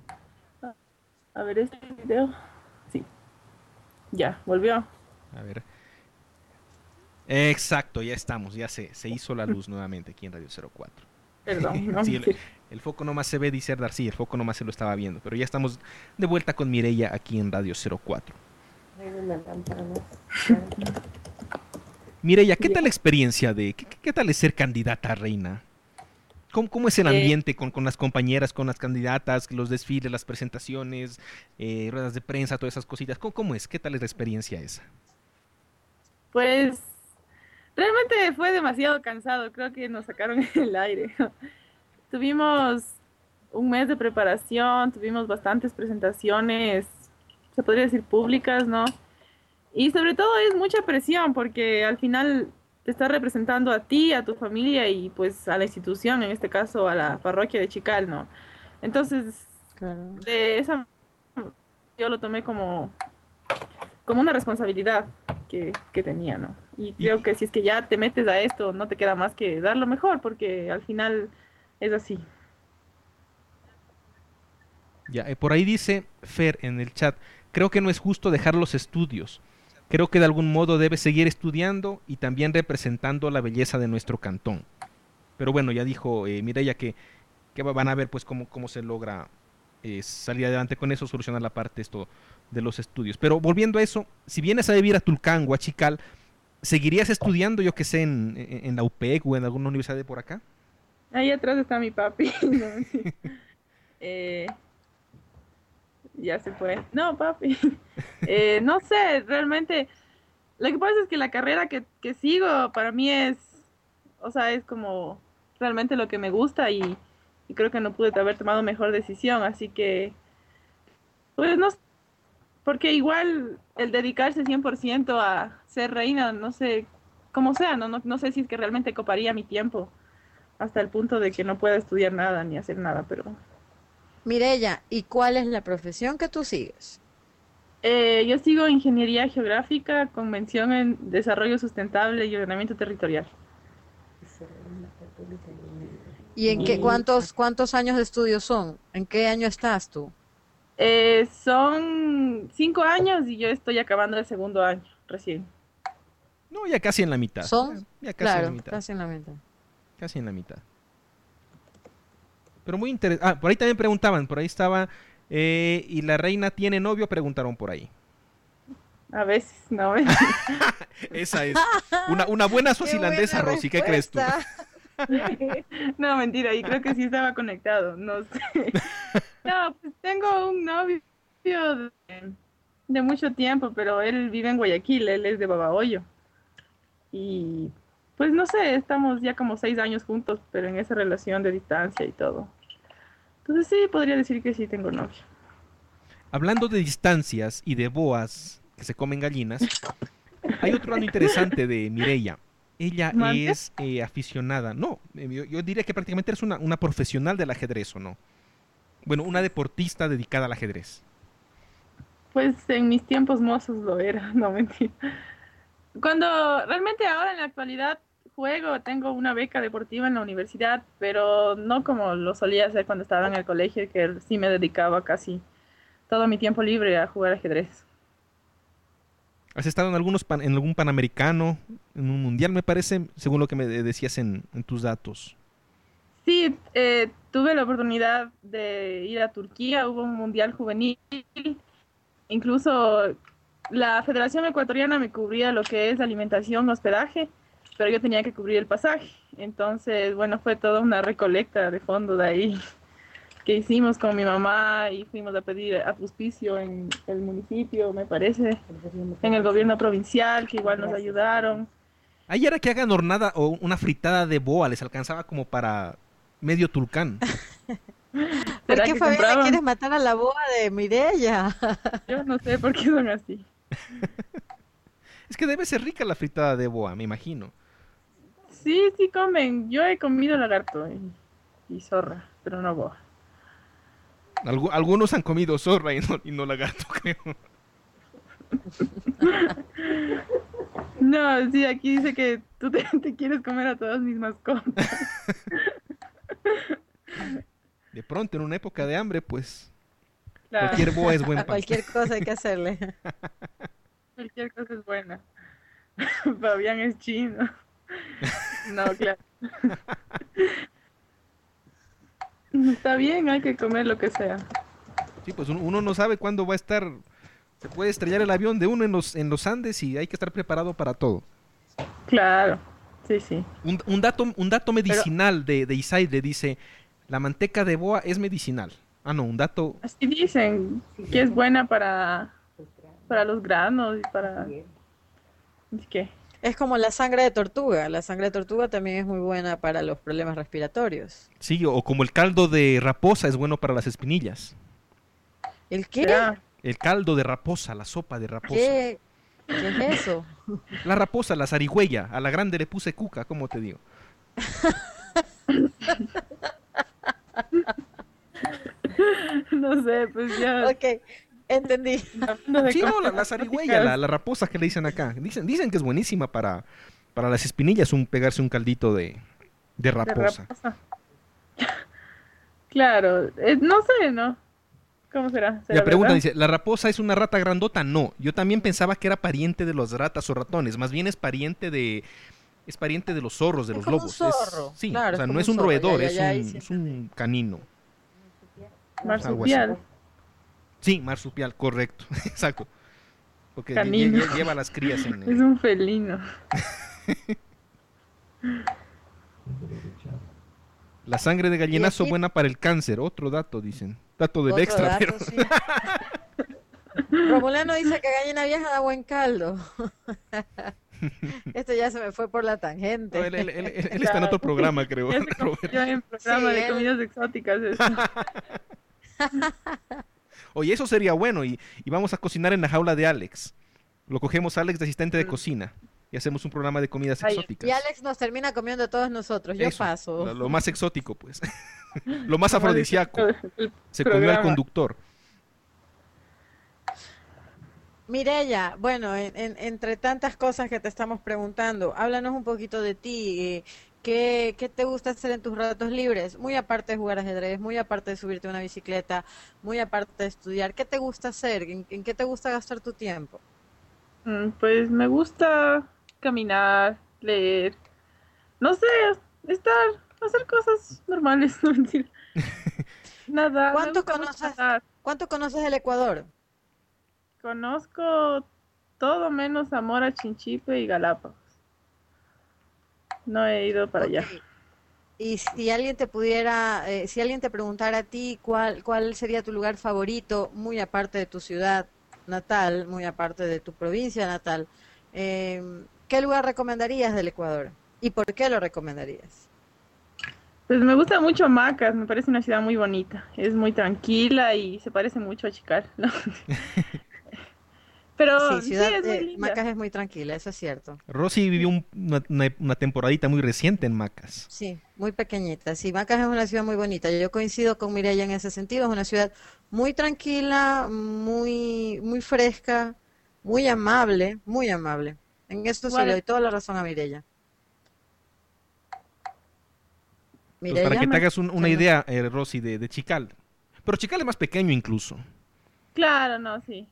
B: A ver este video. Sí. Ya, volvió.
A: A ver. Exacto, ya estamos, ya se, se hizo la luz nuevamente aquí en Radio cero cuatro.
B: Perdón, ¿no?
A: Sí, el, el foco nomás se ve, dice Erdar, sí, el foco nomás se lo estaba viendo, pero ya estamos de vuelta con Mireya aquí en Radio cero cuatro.
E: Hay una lámpara más.
A: Mireya, ¿qué tal la experiencia de, qué, qué tal es ser candidata a reina? ¿Cómo, cómo es el
B: Eh,
A: ambiente con, con las compañeras, con las candidatas, los desfiles, las presentaciones, eh, ruedas de prensa, todas esas cositas? ¿Cómo, cómo es? ¿Qué tal es la experiencia esa?
B: Pues realmente fue demasiado cansado, creo que nos sacaron el aire. Tuvimos un mes de preparación, tuvimos bastantes presentaciones, se podría decir públicas, ¿no? Y sobre todo es mucha presión porque al final te está representando a ti, a tu familia y pues a la institución, en este caso a la parroquia de Chical, ¿no? Entonces,
C: Claro.
B: de esa yo lo tomé como, como una responsabilidad que, que tenía, ¿no? Y creo que si es que ya te metes a esto, no te queda más que dar lo mejor, porque al final es así.
A: Ya, eh, por ahí dice Fer en el chat, creo que no es justo dejar los estudios. Creo que de algún modo debe seguir estudiando y también representando la belleza de nuestro cantón. Pero bueno, ya dijo eh, Mireia que, que van a ver pues cómo, cómo se logra eh, salir adelante con eso, solucionar la parte esto de los estudios. Pero volviendo a eso, si vienes a vivir a Tulcán o a Chical, ¿seguirías estudiando, yo que sé, en, en, en la U P E C o en alguna universidad de por acá?
B: Ahí atrás está mi papi. No, sí. eh, ya se fue. No, papi. Eh, no sé, realmente. Lo que pasa es que la carrera que, que sigo para mí es, o sea, es como realmente lo que me gusta y, y creo que no pude haber tomado mejor decisión. Así que, pues no sé, porque igual el dedicarse cien por ciento a ser reina, no sé, como sea, no, no, no sé si es que realmente coparía mi tiempo hasta el punto de que no pueda estudiar nada ni hacer nada, pero...
C: Mireia, ¿y cuál es la profesión que tú sigues?
B: Eh, yo sigo ingeniería geográfica con mención en desarrollo sustentable y ordenamiento territorial.
C: ¿Y en qué,
B: Y
C: cuántos, cuántos años de estudio son? ¿En qué año estás tú?
B: eh, son cinco años y yo estoy acabando el segundo año recién.
A: No, ya casi en la mitad.
C: Son,
A: Ya casi en la
C: claro,
A: mitad.
C: casi en la mitad.
A: Casi en la mitad. Pero muy interesante. Ah, por ahí también preguntaban, por ahí estaba... Eh, ¿y la reina tiene novio? Preguntaron por ahí.
B: A veces, no.
A: Esa es. Una, una buena suazilandesa, Rosy. ¿Qué crees tú?
B: No, mentira, y creo que sí estaba conectado, no sé. No, pues tengo un novio de, de mucho tiempo, pero él vive en Guayaquil, él es de Babahoyo. Y pues no sé, estamos ya como seis años juntos, pero en esa relación de distancia y todo. Entonces sí, podría decir que sí tengo novio.
A: Hablando de distancias y de boas que se comen gallinas, hay otro lado interesante de Mireia. Ella
B: ¿Mande?
A: es eh, aficionada, no, eh, yo, yo diría que prácticamente eres una, una profesional del ajedrez, ¿o no? Bueno, una deportista dedicada al ajedrez.
B: Pues en mis tiempos mozos lo era, no mentira. Cuando realmente ahora en la actualidad juego, tengo una beca deportiva en la universidad, pero no como lo solía hacer cuando estaba en el colegio, que sí me dedicaba casi todo mi tiempo libre a jugar ajedrez.
A: ¿Has estado en algunos pan- en algún panamericano, en un mundial, me parece, según lo que me de- decías en, en tus datos?
B: Sí, eh, tuve la oportunidad de ir a Turquía, hubo un mundial juvenil, incluso la Federación Ecuatoriana me cubría lo que es alimentación, hospedaje, pero yo tenía que cubrir el pasaje. Entonces, bueno, fue toda una recolecta de fondos de ahí que hicimos con mi mamá y fuimos a pedir auspicio en el municipio, me parece, en el gobierno provincial, que igual nos ayudaron.
A: Ahí era que hagan hornada o una fritada de boa, les alcanzaba como para medio Tulcán.
C: ¿Por
B: ¿Será
C: qué,
B: que
C: Fabiana,
B: compraban?
C: quieres matar a la boa de Mireia?
B: Yo no sé por qué son así.
A: Es que debe ser rica la fritada de boa, me imagino.
B: Sí, sí comen. Yo he comido lagarto y, y zorra, pero no boa.
A: Algu- algunos han comido zorra y no, y no lagarto, creo.
B: No, sí, aquí dice que tú te, te quieres comer a todas mis mascotas.
A: De pronto, en una época de hambre, pues
B: Claro,
A: cualquier boa es buen
C: A
A: pan.
C: cualquier cosa hay que hacerle.
B: cualquier cosa es buena. Fabián es chino. No, claro. Está bien, hay que comer lo que sea.
A: Sí, pues uno, uno no sabe cuándo va a estar. Se puede estrellar el avión de uno en los, en los Andes y hay que estar preparado para todo.
B: Claro, sí, sí.
A: Un, un dato, un dato medicinal de, de Isaide dice: la manteca de boa es medicinal. Ah, no, un dato.
B: Así dicen que es buena para, para los granos y para... ¿Qué?
C: Es como la sangre de tortuga. La sangre de tortuga también es muy buena para los problemas respiratorios.
A: Sí, o como el caldo de raposa es bueno para las espinillas.
C: ¿El qué?
B: Ya.
A: El caldo de raposa, la sopa de raposa.
C: ¿Qué? ¿Qué es eso?
A: La raposa, la zarigüeya, a la grande le puse cuca, ¿cómo te digo?
B: No sé, pues ya.
C: Ok. Entendí.
B: Hablando de
A: Sí, no,
B: comidas
A: la, la zarigüeya, la, la raposa que le dicen acá. Dicen, dicen que es buenísima para, para las espinillas, un, pegarse un caldito de, de
B: de
A: raposa.
B: raposa. Claro, eh, no sé, ¿no? ¿Cómo será? ¿Será
A: La pregunta
B: verdad?
A: dice, ¿la raposa es una rata grandota? No, yo también pensaba que era pariente de las ratas o ratones, más bien es pariente de es pariente de los zorros, de
C: Es
A: los
C: como un
A: lobos.
C: zorro,
A: Es, sí,
C: claro,
A: o sea,
C: es
A: no
C: como
A: es
C: un
A: un
C: zorro, ya,
A: roedor,
C: ya,
A: es
C: ya, ahí
A: un,
C: sí
A: es un canino.
B: Marsupial,
A: Sí, marsupial, correcto, exacto. Porque lle-
B: canino.
A: lle- lleva las crías en
B: Es
A: el...
B: un felino.
A: La sangre de gallinazo
C: aquí-
A: buena para el cáncer, otro dato, dicen. Dato del
C: Otro
A: extra,
C: dato,
A: pero...
C: sí. Romulano dice que gallina vieja da buen caldo. Esto ya se me fue por la
A: No,
C: tangente.
A: él, él- él- él- él está en otro programa, creo.
B: Ya se
A: Roberto.
B: convirtió en programa
C: Sí,
B: de
C: él-
B: comidas exóticas. esto.
A: Oye, eso sería bueno. Y, y vamos a cocinar en la jaula de Alex. Lo cogemos a Alex de asistente de cocina. Y hacemos un programa de comidas
B: Ay,
A: exóticas.
C: Y Alex nos termina comiendo a todos nosotros. Yo
A: Eso,
C: paso.
A: Lo, lo más exótico, pues. Lo más
B: Como
A: afrodisíaco.
B: dice el
A: Se comió al
B: programa.
A: conductor.
C: Mirella, bueno, en- en- entre tantas cosas que te estamos preguntando, háblanos un poquito de ti. eh, ¿Qué, qué te gusta hacer en tus ratos libres? Muy aparte de jugar ajedrez, muy aparte de subirte a una bicicleta, muy aparte de estudiar. ¿Qué te gusta hacer? ¿En, en qué te gusta gastar tu tiempo?
B: Mm, Pues me gusta caminar, leer, no sé, estar, hacer cosas normales, no mentira. Nada, me
C: ¿Cuánto
B: gusta mucho
C: conoces,
B: nadar.
C: cuánto conoces del Ecuador?
B: Conozco todo menos Zamora, Chinchipe y Galápagos. No he ido para allá.
C: Ok. Y si alguien te pudiera, eh, si alguien te preguntara a ti cuál, cuál sería tu lugar favorito, muy aparte de tu ciudad natal, muy aparte de tu provincia natal, eh, ¿qué lugar recomendarías del Ecuador? ¿Y por qué lo recomendarías?
B: Pues me gusta mucho Macas, me parece una ciudad muy bonita. Es muy tranquila y se parece mucho a Chicar, ¿no? Pero
C: Sí,
B: sí,
C: ciudad
B: es muy
C: de
B: linda.
C: Macas es muy tranquila, eso es cierto.
A: Rosy vivió un- una, una- una temporadita muy reciente en Macas.
C: Sí, muy pequeñita. Sí, Macas es una ciudad muy bonita. Yo coincido con Mireya en ese sentido. Es una ciudad muy tranquila, muy, muy fresca, muy amable, muy amable. En esto sí
B: Igual
C: le
B: es-
C: doy toda la razón a Mireya.
A: Entonces, para que te
C: me-
A: hagas un- una
C: se nos-
A: idea, eh, Rosy, de, de Chical. Pero Chical es más pequeño incluso.
B: Claro, no, sí.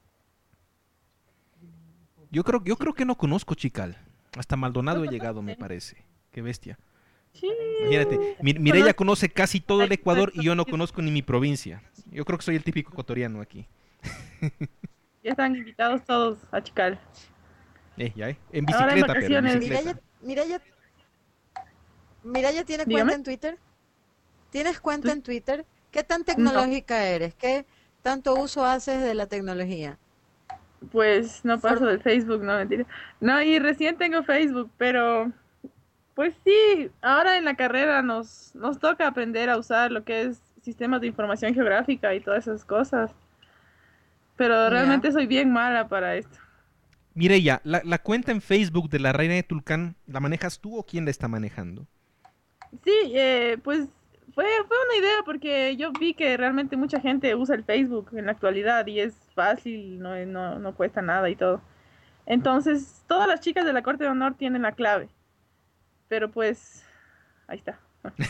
A: Yo creo, yo creo que no conozco Chical. Hasta Maldonado he
B: ¿No
A: llegado, me
B: conoces?
A: parece. Qué bestia.
B: Sí.
A: Imagínate, Mi- Mireya
B: Conozco-
A: conoce casi todo el
B: Ay,
A: Ecuador y yo no
B: sí.
A: conozco ni mi provincia. Yo creo que soy el típico ecuatoriano aquí.
B: Ya están invitados todos a Chical.
A: Eh, ya, eh. En
B: Ahora en
A: bicicleta, pero en
B: vacaciones.
A: bicicleta.
C: Mireya, Mireya, Mireya tiene
B: Dígame.
C: cuenta en Twitter. ¿Tienes cuenta
B: Tú-
C: en Twitter? ¿Qué tan tecnológica eres? ¿Qué tanto uso haces de la tecnología?
B: Pues no paso de Facebook, no mentira. No, y recién tengo Facebook, pero pues sí, ahora en la carrera nos, nos toca aprender a usar lo que es sistemas de información geográfica y todas esas cosas. Pero
C: Ya.
B: realmente soy bien mala para esto.
A: Mireya, la, la cuenta en Facebook de la Reina de Tulcán, ¿la manejas tú o quién la está manejando?
B: Sí, eh, pues fue, fue una idea porque yo vi que realmente mucha gente usa el Facebook en la actualidad y es fácil, no, no, no cuesta nada y todo. Entonces, todas las chicas de la Corte de Honor tienen la clave. Pero pues, ahí está.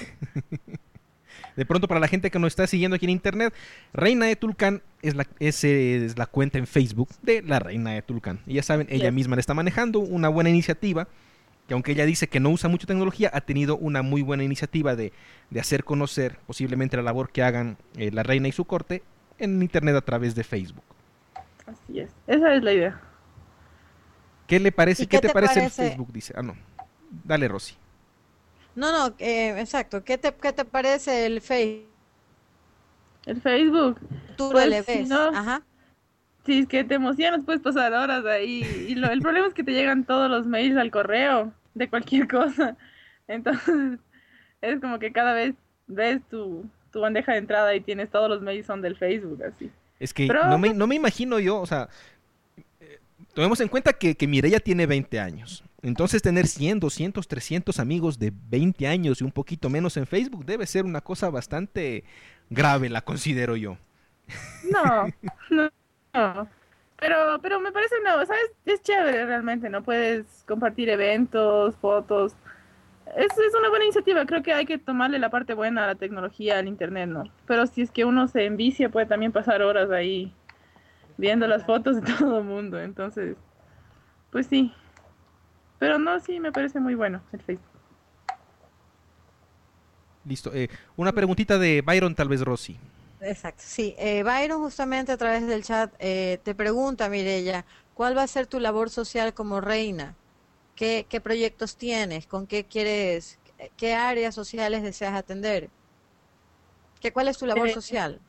A: De pronto, para la gente que nos está siguiendo aquí en internet, Reina de Tulcán es la, es, eh, es la cuenta en Facebook de la Reina de Tulcán. Y ya saben, ella
B: Yes.
A: misma la está manejando, una buena iniciativa, que aunque ella dice que no usa mucha tecnología, ha tenido una muy buena iniciativa de, de hacer conocer posiblemente la labor que hagan eh, la Reina y su corte en internet a través de Facebook.
B: Así es. Esa es la idea.
A: ¿Qué le parece?
C: ¿Y
A: ¿Qué,
C: qué
A: te,
C: te
A: parece el
C: parece?
A: Facebook? Dice. Ah, no. Dale, Rosy.
C: No, no, eh, exacto. ¿Qué te, qué te parece el Facebook?
B: El Facebook.
C: Tú
B: Pues,
C: le
B: si
C: ves.
B: no-
C: Ajá.
B: Si es que te emocionas, puedes pasar horas ahí. Y lo- el problema es que te llegan todos los mails al correo de cualquier cosa. Entonces, es como que cada vez ves tu, tu bandeja de entrada y tienes todos los mails son del Facebook, así.
A: Es que
B: Pero-
A: no, me, no me imagino yo, o sea, eh, tomemos en cuenta que, que Mireya tiene veinte años. Entonces tener cien, doscientos, trescientos amigos de veinte años y un poquito menos en Facebook debe ser una cosa bastante grave, la considero yo.
B: No, no, Pero, pero me parece, no, ¿sabes? Es chévere realmente, ¿no? Puedes compartir eventos, fotos. Es, es una buena iniciativa, creo que hay que tomarle la parte buena a la tecnología, al internet, ¿no? Pero si es que uno se envicia, puede también pasar horas ahí viendo las fotos de todo el mundo, entonces, pues sí. Pero no, sí, me parece muy bueno el Facebook.
A: Listo. Eh, una preguntita de Byron, tal vez, Rosy.
C: Exacto, sí. Eh, Byron justamente a través del chat eh, te pregunta, Mireya, ¿cuál va a ser tu labor social como reina? ¿Qué, qué proyectos tienes? ¿Con qué quieres? ¿Qué áreas sociales deseas atender? ¿Qué, cuál es tu labor
B: Eh,
C: social?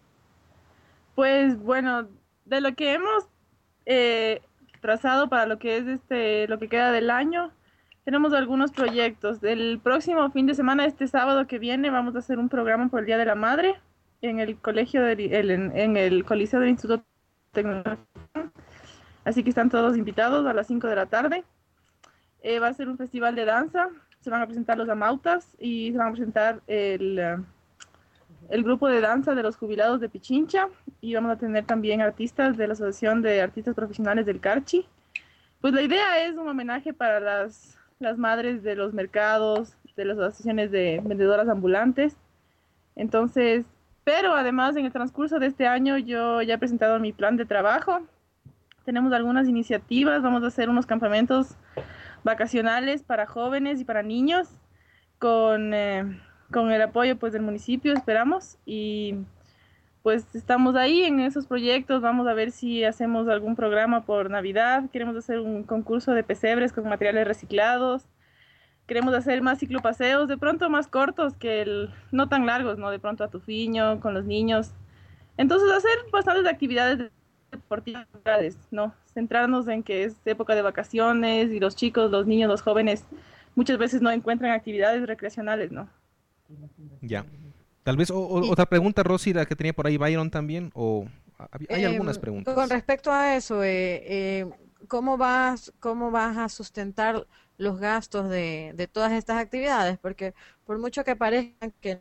B: Pues bueno, de lo que hemos eh, trazado para lo que es este, lo que queda del año, tenemos algunos proyectos. El próximo fin de semana, este sábado que viene, vamos a hacer un programa por el Día de la Madre en el colegio del, el- en, en el Coliseo del Instituto Tecnológico. Así que están todos invitados a las cinco de la tarde. Eh, va a ser un festival de danza. Se van a presentar los amautas y se van a presentar el, eh, el grupo de danza de los jubilados de Pichincha. Y vamos a tener también artistas de la Asociación de Artistas Profesionales del Carchi. Pues la idea es un homenaje para las, las madres de los mercados, de las asociaciones de vendedoras ambulantes. Entonces, pero además en el transcurso de este año yo ya he presentado mi plan de trabajo. Tenemos algunas iniciativas, vamos a hacer unos campamentos vacacionales para jóvenes y para niños con, eh, con el apoyo pues del municipio, esperamos. Y pues estamos ahí en esos proyectos, vamos a ver si hacemos algún programa por Navidad, queremos hacer un concurso de pesebres con materiales reciclados, queremos hacer más ciclopaseos, de pronto más cortos que el, no tan largos, ¿no? De pronto a Tufiño, con los niños. Entonces hacer bastantes actividades deportivas, ¿no? Centrarnos en que es época de vacaciones y los chicos, los niños, los jóvenes muchas veces no encuentran actividades recreacionales, ¿no?
A: Ya. Tal vez o- o-
C: Y
A: otra pregunta, Rosy, la que tenía por ahí Byron también, o hab- hay algunas
C: em,
A: preguntas.
C: con respecto a eso, eh, eh, ¿cómo vas, cómo vas a sustentar los gastos de, de todas estas actividades? Porque por mucho que parezcan que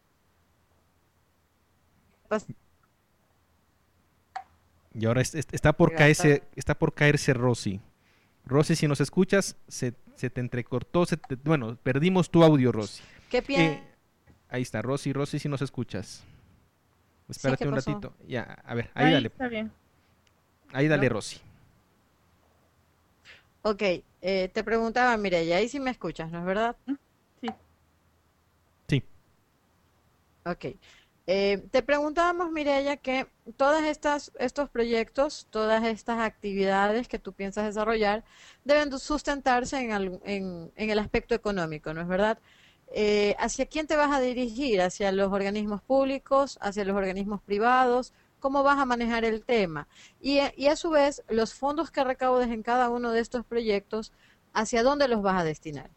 C: pas-
A: Y ahora es- es- está por caerse, está por caerse Rosy. Rosy, si nos escuchas, se, se te entrecortó, se te- bueno, perdimos tu audio, Rosy.
C: ¿qué piensas?
A: Eh, ahí está, Rosy, Rosy, si nos escuchas.
C: Sí,
A: Espérate
C: ¿qué
A: un
C: pasó?
A: ratito. Ya, a ver, ahí
B: Ahí
A: dale,
B: está bien,
A: ahí dale,
B: ¿no?
A: Rosy.
C: Ok, eh, te preguntaba, Mireya, ahí sí me escuchas, ¿no es verdad?
B: Sí.
A: Sí,
C: Ok. Eh, te preguntábamos, Mireya, que todas estas, estos proyectos, todas estas actividades que tú piensas desarrollar deben de sustentarse en, algún- en, en el aspecto económico, ¿no es verdad? Eh, ¿hacia quién te vas a dirigir? ¿Hacia los organismos públicos? ¿Hacia los organismos privados? ¿Cómo vas a manejar el tema? Y, a- y a su vez, los fondos que recaudes en cada uno de estos proyectos, ¿hacia dónde los vas a destinar?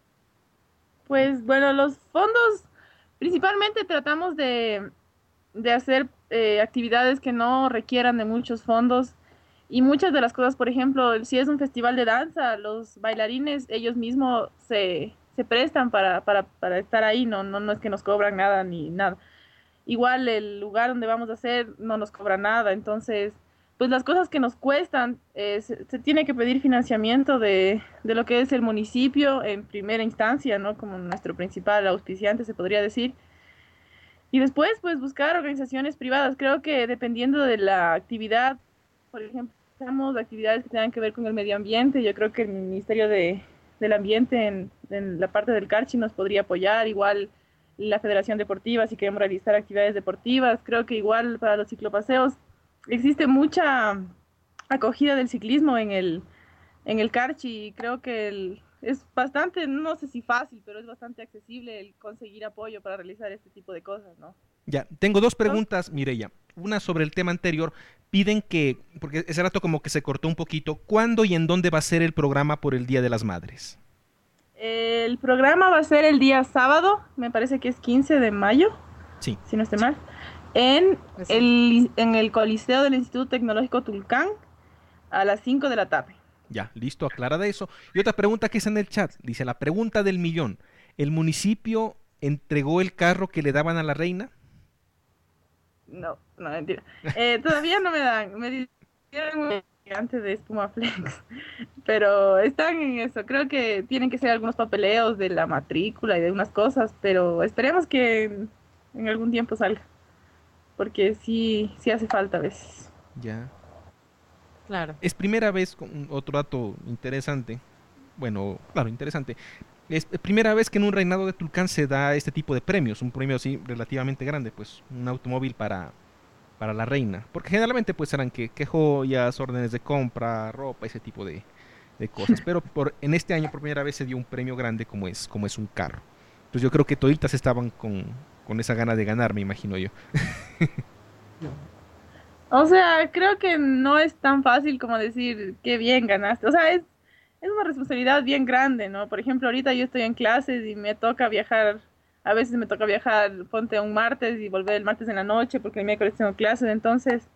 B: Pues bueno, los fondos principalmente tratamos de, de hacer eh, actividades que no requieran de muchos fondos y muchas de las cosas, por ejemplo, si es un festival de danza, los bailarines ellos mismos se, se prestan para, para, para estar ahí, no, no, no es que nos cobran nada ni nada. Igual el lugar donde vamos a hacer no nos cobra nada, entonces, pues las cosas que nos cuestan, eh, se, se tiene que pedir financiamiento de, de lo que es el municipio en primera instancia, ¿no? Como nuestro principal auspiciante, se podría decir. Y después, pues buscar organizaciones privadas. Creo que dependiendo de la actividad, por ejemplo, tenemos actividades que tengan que ver con el medio ambiente. Yo creo que el Ministerio de, del Ambiente en, en la parte del Carchi nos podría apoyar. Igual la Federación Deportiva, si queremos realizar actividades deportivas. Creo que igual para los ciclopaseos existe mucha acogida del ciclismo en el, en el Carchi. Y creo que el, es bastante, no sé si fácil, pero es bastante accesible el conseguir apoyo para realizar este tipo de cosas, ¿no?
A: ya. Tengo dos
B: ¿No?
A: preguntas, Mireya. Una sobre el tema anterior. Piden que, porque ese rato como que se cortó un poquito, ¿cuándo y en dónde va a ser el programa por el Día de las Madres?
B: El programa va a ser el día sábado, me parece que es quince de mayo,
A: Sí,
B: si no estoy mal, en
C: Pues sí.
B: el, en el Coliseo del Instituto Tecnológico Tulcán a las cinco de la tarde.
A: ya, listo, aclarada eso. Y otra pregunta que está en el chat. Dice, la pregunta del millón. ¿El municipio entregó el carro que le daban a la reina?
B: No, no, mentira. Eh, todavía no me dan. Me antes de Espuma Flex, pero están en eso. Creo que tienen que ser algunos papeleos de la matrícula y de unas cosas, pero esperemos que en, en algún tiempo salga, porque sí, sí hace falta a veces.
A: Ya.
C: Claro.
A: Es primera vez, con otro dato interesante, bueno, claro, interesante. Es primera vez que en un reinado de Tulcán se da este tipo de premios, un premio así relativamente grande, pues un automóvil para, para la reina. Porque generalmente pues eran que, que joyas, órdenes de compra, ropa, ese tipo de, de cosas. Pero por, en este año por primera vez se dio un premio grande como es, como es un carro. Entonces yo creo que toditas estaban con, con esa gana de ganar, me imagino yo.
B: O sea, creo que no es tan fácil como decir qué bien ganaste. O sea, es, es una responsabilidad bien grande, ¿no? Por ejemplo, ahorita yo estoy en clases y me toca viajar, a veces me toca viajar, ponte un martes y volver el martes en la noche porque el miércoles tengo clases, entonces,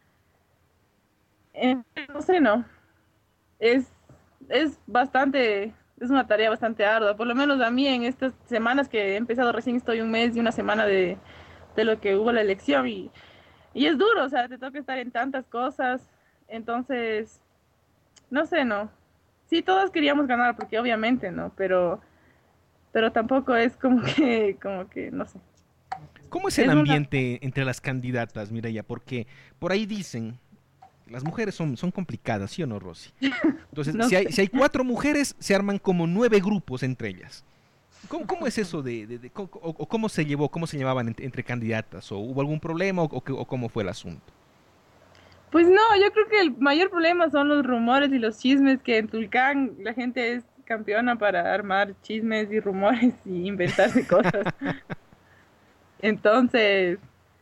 B: eh, no sé, ¿no? Es, es bastante, es una tarea bastante ardua, por lo menos a mí en estas semanas que he empezado recién estoy un mes y una semana de, de lo que hubo la elección y, y es duro, o sea, te toca estar en tantas cosas, entonces, no sé, ¿no? Sí, todos queríamos ganar porque obviamente, ¿no? Pero, pero tampoco es como que, como que, no sé.
A: ¿Cómo es el
B: Es una,
A: ambiente entre las candidatas, Mireya? Porque por ahí dicen, las mujeres son, son complicadas, ¿sí o no, Rosy? Entonces,
B: no
A: si hay,
B: sé.
A: si hay cuatro mujeres, se arman como nueve grupos entre ellas. ¿Cómo, cómo es eso de, de- de- co- o, o cómo se llevó, cómo se llevaban entre, entre candidatas? ¿O hubo algún problema o, o qué- o cómo fue el asunto?
B: Pues no, yo creo que el mayor problema son los rumores y los chismes que en Tulcán la gente es campeona para armar chismes y rumores y inventarse cosas. Entonces,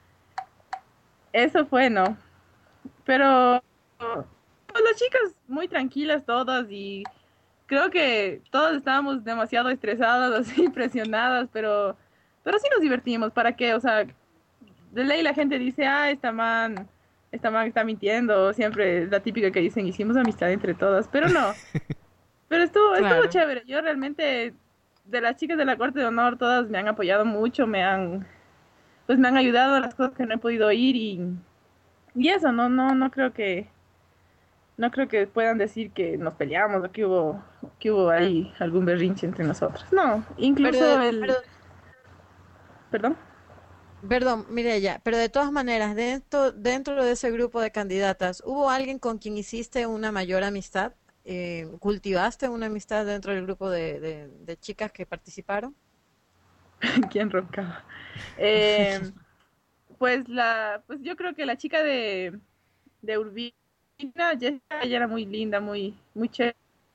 B: eso fue, ¿no? Pero pues las chicas muy tranquilas todas y creo que todas estábamos demasiado estresadas, así presionadas, pero pero sí nos divertimos. ¿Para qué? O sea, de ley la gente dice, ah, esta man, esta man está mintiendo, siempre es la típica que dicen, hicimos amistad entre todas, pero no, pero estuvo, estuvo
C: Claro.
B: chévere, yo realmente, de las chicas de la Corte de Honor, todas me han apoyado mucho, me han, pues me han ayudado a las cosas que no he podido ir y, y eso, no, no, no creo que, no creo que puedan decir que nos peleamos o que hubo, que hubo ahí algún berrinche entre nosotros, no,
C: Pero,
B: incluso
C: pero
B: el, perdón.
C: Perdón, Mireya, pero de todas maneras, dentro, dentro de ese grupo de candidatas, ¿hubo alguien con quien hiciste una mayor amistad? Eh, ¿cultivaste una amistad dentro del grupo de, de- de chicas que participaron?
B: ¿Quién roncaba? Eh, pues la, pues yo creo que la chica de, de Urbina, Jessica, ella era muy linda, muy, muy chévere.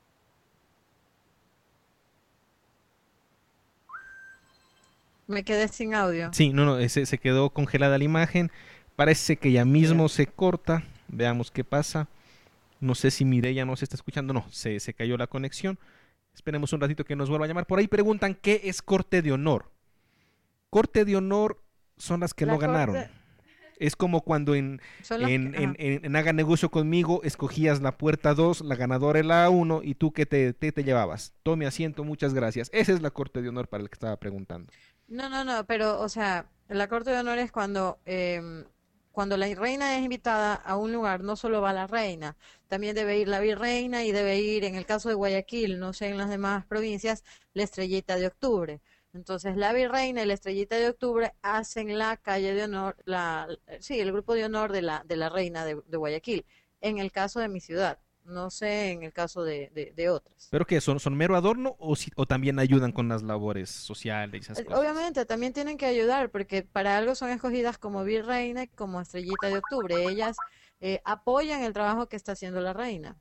C: Me quedé sin audio.
A: Sí, no, no, eh, se, se quedó congelada la imagen. Parece que ya
C: Ya.
A: mismo se corta. Veamos qué pasa. No sé si Mireya nos está escuchando. No, se, se cayó la conexión. Esperemos un ratito que nos vuelva a llamar. Por ahí preguntan qué es corte de honor. Corte de honor son las que no
C: La
A: ganaron.
C: corte
A: Es como cuando en,
C: son las que...
A: en, en,
C: Ajá.
A: en- en Haga Negocio conmigo escogías la puerta dos, la ganadora era la uno y tú qué te, te, te llevabas. Tome asiento, muchas gracias. Esa es la corte de honor para el que estaba preguntando.
C: No, no, no, pero, o sea, la corte de honor es cuando, em, cuando la reina es invitada a un lugar, no solo va la reina, también debe ir la virreina y debe ir, en el caso de Guayaquil, no sé, en las demás provincias, la estrellita de octubre. Entonces, la virreina y la estrellita de octubre hacen la calle de honor, la, sí, el grupo de honor de la, de la reina de, de Guayaquil, en el caso de mi ciudad, no sé en el caso de, de, de otras.
A: ¿Pero qué? ¿Son, son mero adorno o, si- o también ayudan con las labores sociales y esas
C: Eh,
A: cosas?
C: Obviamente, también tienen que ayudar porque para algo son escogidas como virreina y como estrellita de octubre. Ellas eh, apoyan el trabajo que está haciendo la reina.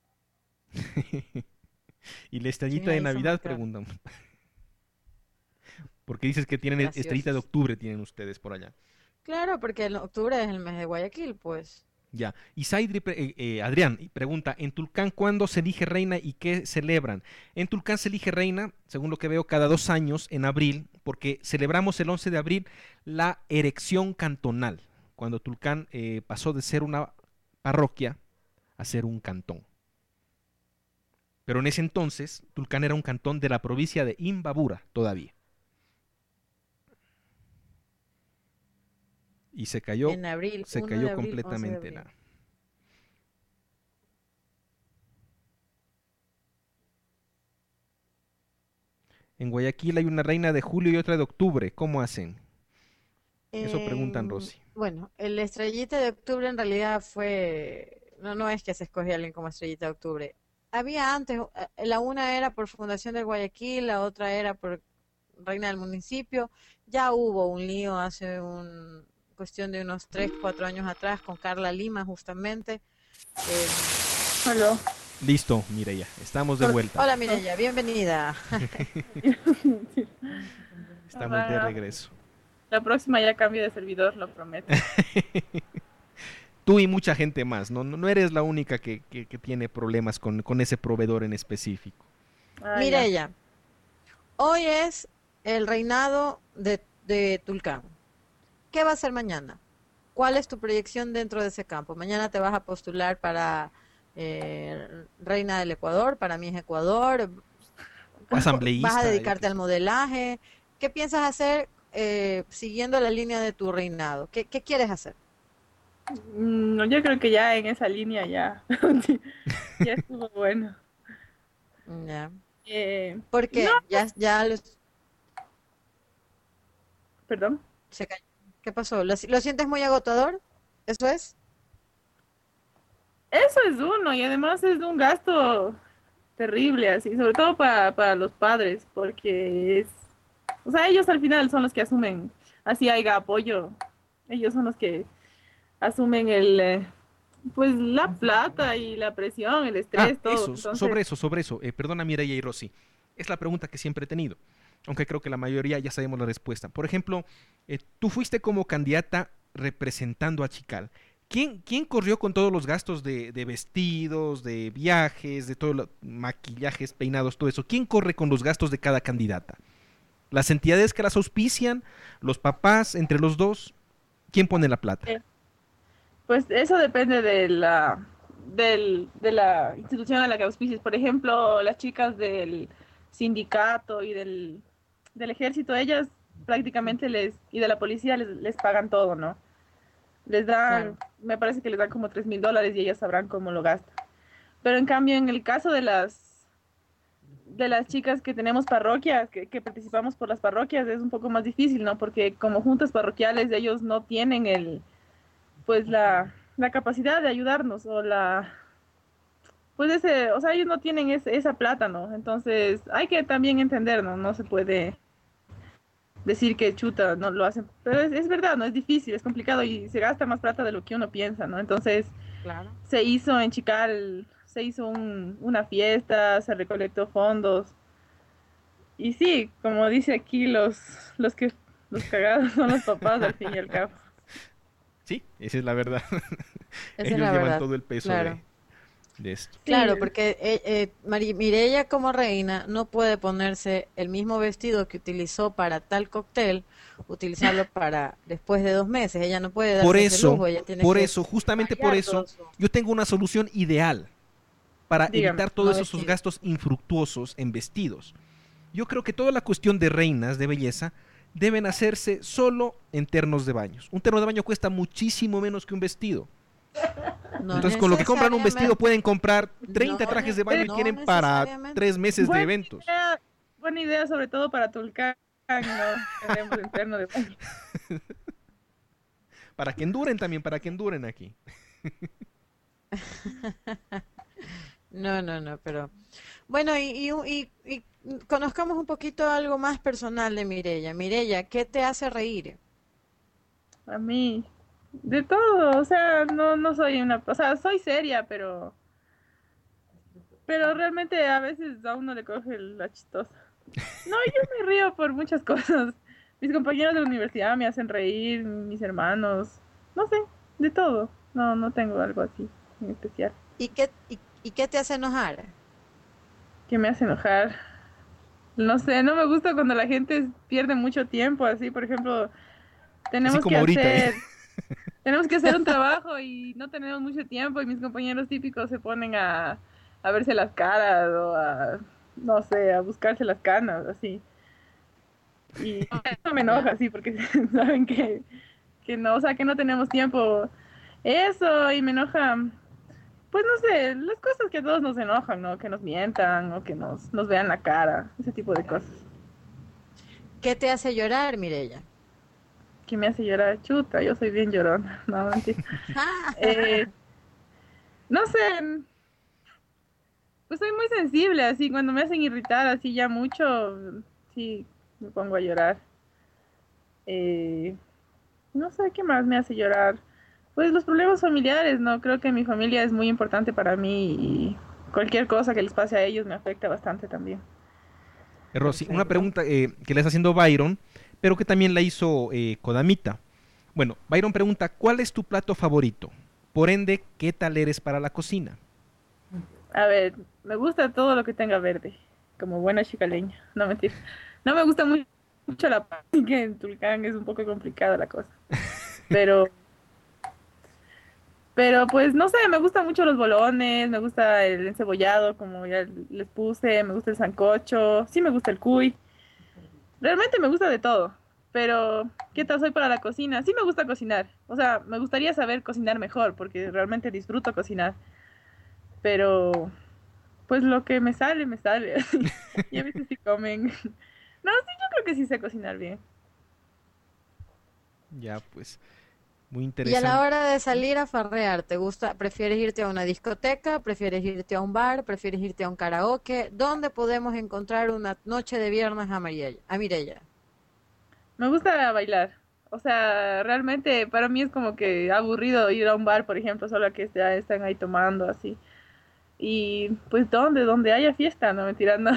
A: Y la
C: ¿Quién
A: estrellita de
C: la hizo
A: Navidad,
C: marcar?
A: preguntan. Porque dices que tienen e- estrellita de
C: Graciosos.
A: octubre, tienen ustedes por allá.
C: Claro, porque el octubre es el mes de Guayaquil, pues.
A: Ya. Y Saidri, pre- eh, eh, Adrián, y pregunta, ¿en Tulcán cuándo se elige reina y qué celebran? En Tulcán se elige reina, según lo que veo, cada dos años, en abril, porque celebramos el once de abril la erección cantonal, cuando Tulcán eh, pasó de ser una parroquia a ser un cantón. Pero en ese entonces, Tulcán era un cantón de la provincia de Imbabura todavía. Y se cayó,
C: En abril,
A: se
C: uno de
A: cayó
C: abril, once de
A: completamente
C: abril.
A: la... En Guayaquil hay una reina de julio y otra de octubre. ¿Cómo hacen? Eso preguntan
C: En-
A: Rosy.
C: bueno, el Estrellita de Octubre en realidad fue, no, no es que se escogió a alguien como Estrellita de Octubre. Había antes, eh, la una era por Fundación del Guayaquil, la otra era por Reina del Municipio. Ya hubo un lío hace un cuestión de unos tres, cuatro años atrás con Carla Lima justamente. Eh,
B: Hola.
A: Listo, Mireya, estamos de
C: por-
A: vuelta.
C: Hola Mireya, bienvenida.
A: Estamos de
B: Hola.
A: regreso.
B: La próxima ya cambio de servidor, lo prometo.
A: Tú y mucha gente más, no, no, no eres la única que, que- que tiene problemas con, con ese proveedor en específico.
B: Ah, ya.
C: Mireya, hoy es el reinado de, de Tulcán. ¿Qué va a ser mañana? ¿Cuál es tu proyección dentro de ese campo? Mañana te vas a postular para eh, Reina del Ecuador, para Miss Ecuador,
A: Asambleísta.
C: vas a
A: yo
C: dedicarte
A: qué
C: al modelaje. ¿Qué piensas hacer eh, siguiendo la línea de tu reinado? ¿Qué, qué quieres hacer?
B: Mm, yo creo que ya en esa línea ya, ya estuvo bueno.
C: Ya.
B: Eh,
C: ¿Por qué?
B: no,
C: Ya, ya los-
B: perdón.
C: se cayó. ¿Qué pasó? ¿Lo, si- lo sientes muy agotador? ¿Eso es?
B: Eso es uno y además es un gasto terrible, así, sobre todo para, para los padres, porque es, o sea, ellos al final son los que asumen, así haya apoyo, ellos son los que asumen el, eh, pues la plata y la presión, el
A: Ah,
B: estrés, todo.
A: eso,
B: Entonces,
A: sobre eso, sobre eso. Eh, perdona, Mireya y Rosy. Es la pregunta que siempre he tenido, aunque creo que la mayoría ya sabemos la respuesta. Por ejemplo, eh, tú fuiste como candidata representando a Chical. ¿Quién, quién corrió con todos los gastos de, de vestidos, de viajes, de todos los maquillajes, peinados, todo eso? ¿Quién corre con los gastos de cada candidata? ¿Las entidades que las auspician? ¿Los papás? ¿Entre los dos? ¿Quién pone la plata?
B: Eh, pues eso depende de la, del, de la institución a la que auspicies. Por ejemplo, las chicas del sindicato y del, del ejército, ellas prácticamente les, y de la policía les, les pagan todo, ¿no? Les dan,
C: Claro.
B: me parece que les dan como tres mil dólares y ellas sabrán cómo lo gastan. Pero en cambio, en el caso de las, de las chicas que tenemos parroquias, que, que participamos por las parroquias, es un poco más difícil, ¿no? Porque como juntas parroquiales ellos no tienen el, pues la, la capacidad de ayudarnos o la, pues ese, o sea, ellos no tienen ese- esa plata, ¿no? Entonces hay que también entender, ¿no? No se puede decir que chuta, no lo hacen, pero es, es verdad, ¿no? Es difícil, es complicado y se gasta más plata de lo que uno piensa, ¿no? Entonces
C: Claro.
B: se hizo en Chical, se hizo un- una fiesta, se recolectó fondos y sí, como dice aquí, los, los que los cagados son los papás al fin y al cabo.
A: Sí, esa es la verdad.
C: Esa es
A: Ellos
C: la
A: llevan
C: verdad.
A: todo el peso
C: Claro.
A: de, de esto.
C: Claro,
B: Sí.
C: porque eh, eh, Mari- Mireya como reina no puede ponerse el mismo vestido que utilizó para tal cóctel, utilizarlo para después de dos meses. Ella no puede darse
A: Por
C: ese
A: eso,
C: lujo, ella tiene
A: por
C: que
A: eso, justamente por
C: variar
A: eso,
C: todo su-
A: yo tengo una solución ideal para
B: Dígame,
A: evitar todos
C: no
A: esos
C: vestido.
A: gastos infructuosos en vestidos. Yo creo que toda la cuestión de reinas de belleza deben hacerse solo en ternos de baños. Un terno de baño cuesta muchísimo menos que un vestido.
C: No
A: Entonces, con lo que compran un vestido
C: necesariamente.
A: pueden comprar treinta
C: No
A: trajes de
C: ne-
A: baño y
C: no
A: tienen para
C: necesariamente.
A: tres meses de
B: Buena
A: eventos.
B: idea, buena idea, sobre todo para Tulcán, no tenemos interno de baño.
A: Para que enduren también, para que enduren aquí.
C: No, no, no, pero bueno, y, y, y- y conozcamos un poquito algo más personal de Mireya. Mireya, ¿qué te hace reír?
B: A mí, de todo, o sea, no, no soy una, o sea, soy seria, pero, pero realmente a veces a uno le coge la chistosa. No, yo me río por muchas cosas. Mis compañeros de la universidad me hacen reír, mis hermanos, no sé, de todo. No, no tengo algo así en especial
C: ¿Y qué, y, y qué te hace enojar?
B: que me hace enojar. No sé, no me gusta cuando la gente pierde mucho tiempo, así, por ejemplo,
A: Así
B: tenemos
A: como
B: que
A: ahorita. ¿eh?
B: hacer, tenemos que hacer un trabajo y no tenemos mucho tiempo y mis compañeros típicos se ponen a, a verse las caras o a, no sé, a buscarse las canas, así. Y eso me enoja, así, porque saben que, que no, o sea, que no tenemos tiempo. Eso, y me enoja, pues no sé, las cosas que a todos nos enojan, ¿no? Que nos mientan o que nos, nos vean la cara, ese tipo de cosas.
C: ¿Qué te hace llorar, Mireya?
B: ¿Qué me hace llorar? Chuta, yo soy bien llorona. No, mentira. Eh, no sé. Pues soy muy sensible, así, cuando me hacen irritar así ya mucho, sí, me pongo a llorar. Eh, no sé qué más me hace llorar. Pues los problemas familiares, ¿no? Creo que mi familia es muy importante para mí y cualquier cosa que les pase a ellos me afecta bastante también.
A: Eh, Rosy, una pregunta eh, que le está haciendo Byron, pero que también la hizo eh, Kodamita. Bueno, Byron pregunta, ¿cuál es tu plato favorito? Por ende, ¿qué tal eres para la cocina?
B: A ver, me gusta todo lo que tenga verde, como buena chicaleña, no mentira. No me gusta muy, mucho la papa, que en Tulcán es un poco complicada la cosa. Pero, pero pues no sé, me gustan mucho los bolones, me gusta el encebollado, como ya les puse, me gusta el sancocho, sí me gusta el cuy. Realmente me gusta de todo, pero ¿qué tal soy para la cocina? Sí me gusta cocinar, o sea, me gustaría saber cocinar mejor, porque realmente disfruto cocinar. Pero pues lo que me sale, me sale. Y a veces sí comen. No, sí, yo creo que sí sé cocinar bien.
A: Ya, pues, muy
C: Y a
A: interesante.
C: la hora de salir a farrear, ¿te gusta? ¿Prefieres irte a una discoteca? ¿Prefieres irte a un bar? ¿Prefieres irte a un karaoke? ¿Dónde podemos encontrar una noche de viernes a Mireya? A Mireya?
B: Me gusta bailar. O sea, realmente para mí es como que aburrido ir a un bar, por ejemplo, solo que ya están ahí tomando así. Y pues ¿dónde? Donde haya fiesta, no mentira, no.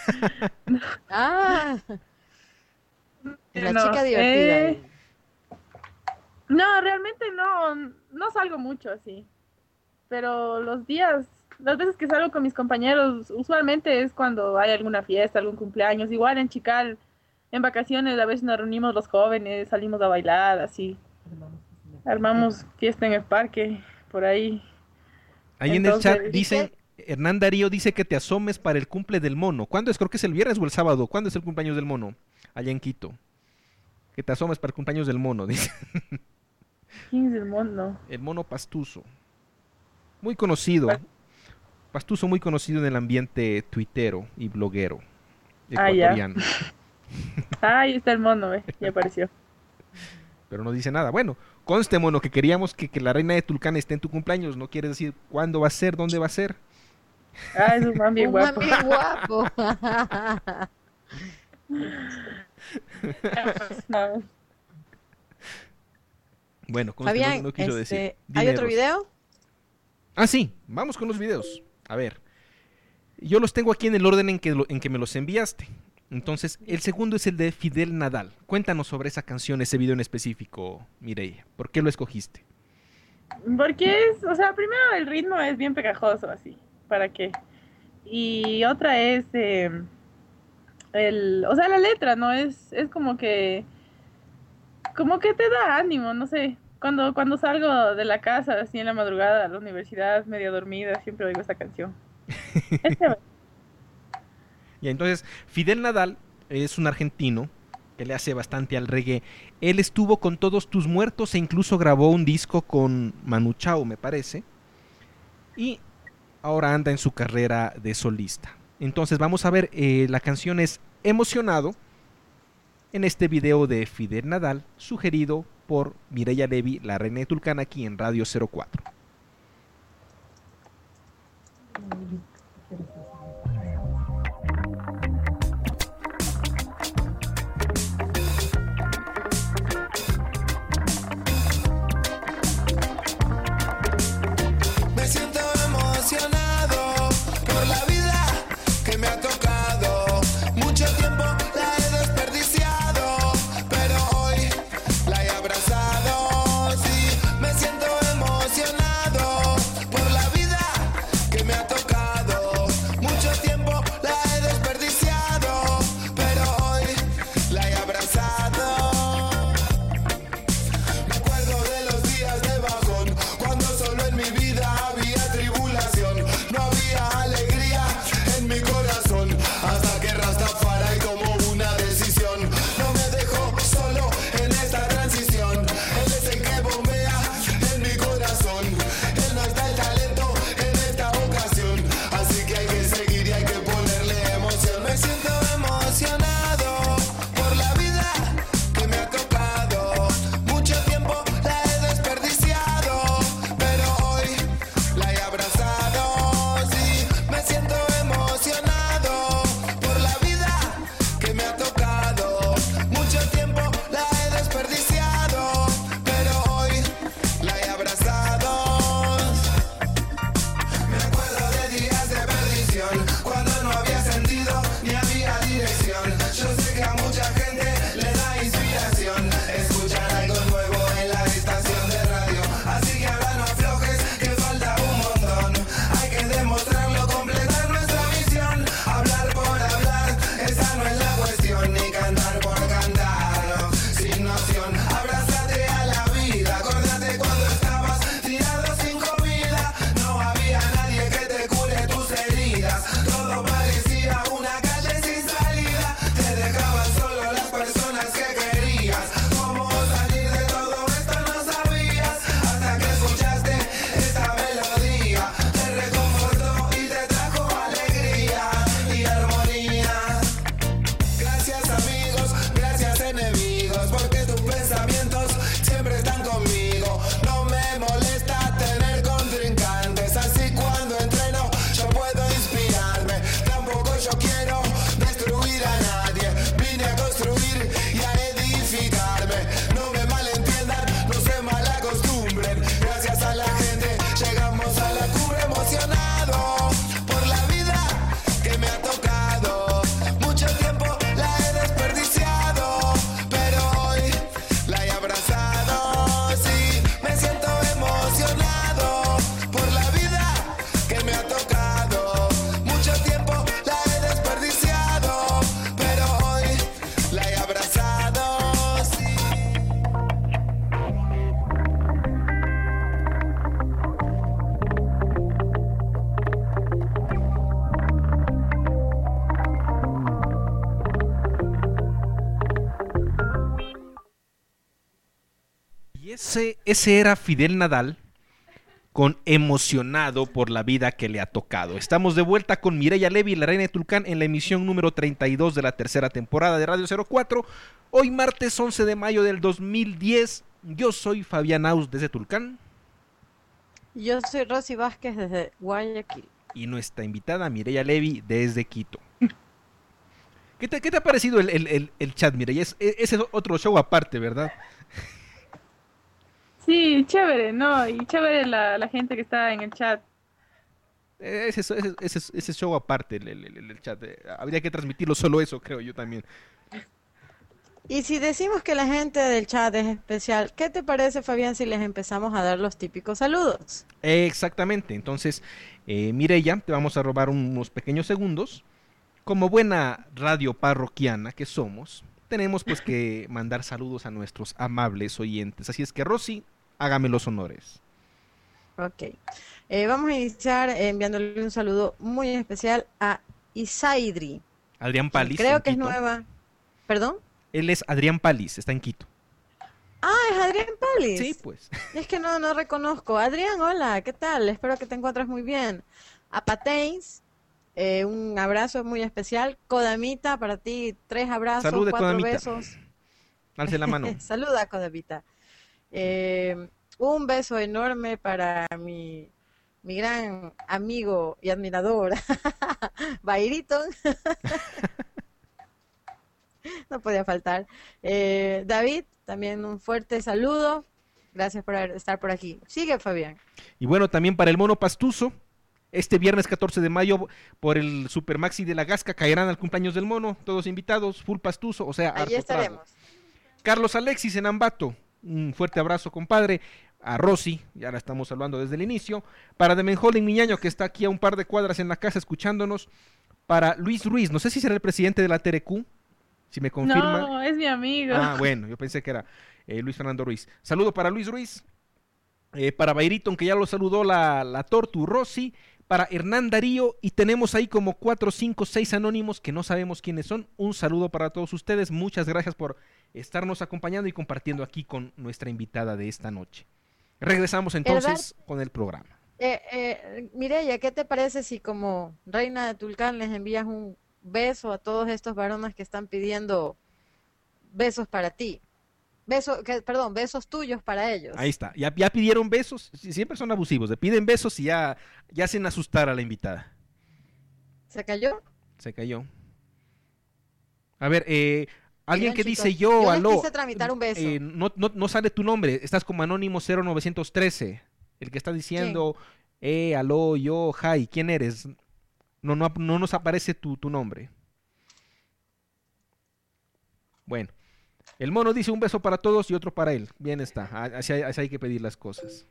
C: Ah, la
B: No,
C: chica divertida.
B: eh,
C: ahí.
B: no, realmente no, no salgo mucho así. Pero los días, las veces que salgo con mis compañeros, usualmente es cuando hay alguna fiesta, algún cumpleaños. Igual en Chical, en vacaciones, a veces nos reunimos los jóvenes, salimos a bailar, así. Armamos fiesta en el parque, por ahí.
A: Ahí en el
B: Entonces,
A: chat dicen, Hernán Darío dice que te asomes para el cumple del mono. ¿Cuándo es? Creo que es el viernes o el sábado. ¿Cuándo es el cumpleaños del mono? Allá en Quito. Que te asomes para el cumpleaños del mono, dice.
B: ¿Quién es el mono?
A: El mono Pastuso. Muy conocido. Pastuso muy conocido en el ambiente tuitero y bloguero
B: Ah, ya.
A: ecuatoriano.
B: Ah, ahí está el mono, eh, ya apareció.
A: Pero no dice nada. Bueno, conste, mono, que queríamos que, que la reina de Tulcán esté en tu cumpleaños. No quieres decir cuándo va a ser, dónde va a ser.
B: Ah, es un man bien
C: Un man
B: guapo.
C: bien guapo.
B: No.
A: Bueno, conste, no,
C: Fabián,
A: no quiso
C: este,
A: decir.
C: ¿hay
A: Dime,
C: otro
A: Rosy.
C: video?
A: Ah, sí, vamos con los videos. A ver, yo los tengo aquí en el orden en que, lo- en que me los enviaste. Entonces, el segundo es el de Fidel Nadal. Cuéntanos sobre esa canción, ese video en específico, Mireia. ¿Por qué lo escogiste?
B: Porque es, o sea, primero el ritmo es bien pegajoso, así. ¿Para qué? Y otra es eh, el, o sea, la letra, ¿no? Es, es como que, como que te da ánimo, no sé. Cuando, cuando salgo de la casa, así en la madrugada, a la universidad, medio dormida, siempre oigo esta canción. Es chévere.
A: Y entonces, Fidel Nadal es un argentino que le hace bastante al reggae. Él estuvo con Todos Tus Muertos e incluso grabó un disco con Manu Chao, me parece. Y ahora anda en su carrera de solista. Entonces vamos a ver, eh, la canción es Emocionado en este video de Fidel Nadal, sugerido por Mireya Levi, la reina de Tulcán, aquí en Radio cero cuatro.
F: Me siento emocionado por la vida que me ha tocado. Mucho tiempo la he desperdiciado, pero hoy la he abrazado. Sí, me siento emocionado por la vida que me ha tocado. Mucho
A: ese, ese era Fidel Nadal con Emocionado por la vida que le ha tocado. Estamos de vuelta con Mireya Levy, la reina de Tulcán, en la emisión número treinta y dos de la tercera temporada de Radio cero cuatro. Hoy martes once de mayo del dos mil diez. Yo soy Fabián Aus desde Tulcán.
C: Yo soy Rosy Vázquez desde Guayaquil.
A: Y nuestra invitada Mireya Levy desde Quito. ¿Qué te, qué te ha parecido el, el, el, el chat, Mireya? Es, ese es otro show aparte, ¿verdad?
B: Sí, chévere, ¿no? Y chévere la, la gente que está en el chat.
A: Ese, ese, ese, ese show aparte, el, el, el, el chat. Habría que transmitirlo solo eso, creo yo también.
C: Y si decimos que la gente del chat es especial, ¿qué te parece, Fabián, si les empezamos a dar los típicos saludos?
A: Exactamente. Entonces, eh, Mireya, te vamos a robar unos pequeños segundos. Como buena radio parroquiana que somos, tenemos pues que mandar saludos a nuestros amables oyentes. Así es que, Rosy, hágame los honores.
C: Ok. Eh, vamos a iniciar eh, enviándole un saludo muy especial a Isaidri.
A: Adrián Palis.
C: Creo
A: en
C: que es
A: Quito.
C: nueva. ¿Perdón?
A: Él es Adrián Palis, está en Quito.
C: Ah, es Adrián Palis.
A: Sí, pues.
C: Es que no, no reconozco. Adrián, hola, ¿qué tal? Espero que te encuentres muy bien. A Pateins, eh, un abrazo muy especial. Codamita, para ti, tres abrazos,
A: Salude,
C: cuatro
A: Codamita.
C: besos.
A: Alce la mano.
C: Saluda, Codamita. Eh, un beso enorme para mi, mi gran amigo y admirador, Bayriton. No podía faltar. Eh, David, también un fuerte saludo. Gracias por haber- estar por aquí. Sigue, Fabián.
A: Y bueno, también para el Mono Pastuso, este viernes catorce de mayo, por el Super Maxi de la Gasca, caerán al cumpleaños del Mono, todos invitados, full Pastuso, o sea,
C: Allí
A: harto trago.
C: estaremos.
A: Carlos Alexis en Ambato, un fuerte abrazo, compadre. A Rosy, ya la estamos hablando desde el inicio. Para Demenjol en Miñaño, que está aquí a un par de cuadras en la casa escuchándonos. Para Luis Ruiz, no sé si será el presidente de la T R Q, si me confirma.
B: No, es mi amigo.
A: Ah, bueno, yo pensé que era eh, Luis Fernando Ruiz. Saludo para Luis Ruiz. Eh, para Bayriton, que ya lo saludó la, la Tortu Rossi. Para Hernán Darío. Y tenemos ahí como cuatro, cinco, seis anónimos que no sabemos quiénes son. Un saludo para todos ustedes. Muchas gracias por estarnos acompañando y compartiendo aquí con nuestra invitada de esta noche. Regresamos entonces con el programa.
C: Eh, eh, Mireya, ¿qué te parece si como reina de Tulcán les envías un beso a todos estos varones que están pidiendo besos para ti? Beso, que, perdón, besos tuyos para ellos.
A: Ahí está. Ya, ya pidieron besos. Sie- Siempre son abusivos. Le piden besos y ya, ya hacen asustar a la invitada.
C: ¿Se cayó?
A: Se cayó. A ver, eh, alguien
C: Miren,
A: que
C: chicos,
A: dice yo,
C: yo les
A: aló.
C: quise tramitar un beso.
A: eh, no, no, no sale tu nombre. Estás como Anónimo cero nueve uno tres. El que está diciendo, eh, aló, yo, hi. ¿Quién eres? No, no, no nos aparece tu, tu nombre. Bueno. El mono dice un beso para todos y otro para él. Bien está. a- Así hay, así hay que pedir las cosas.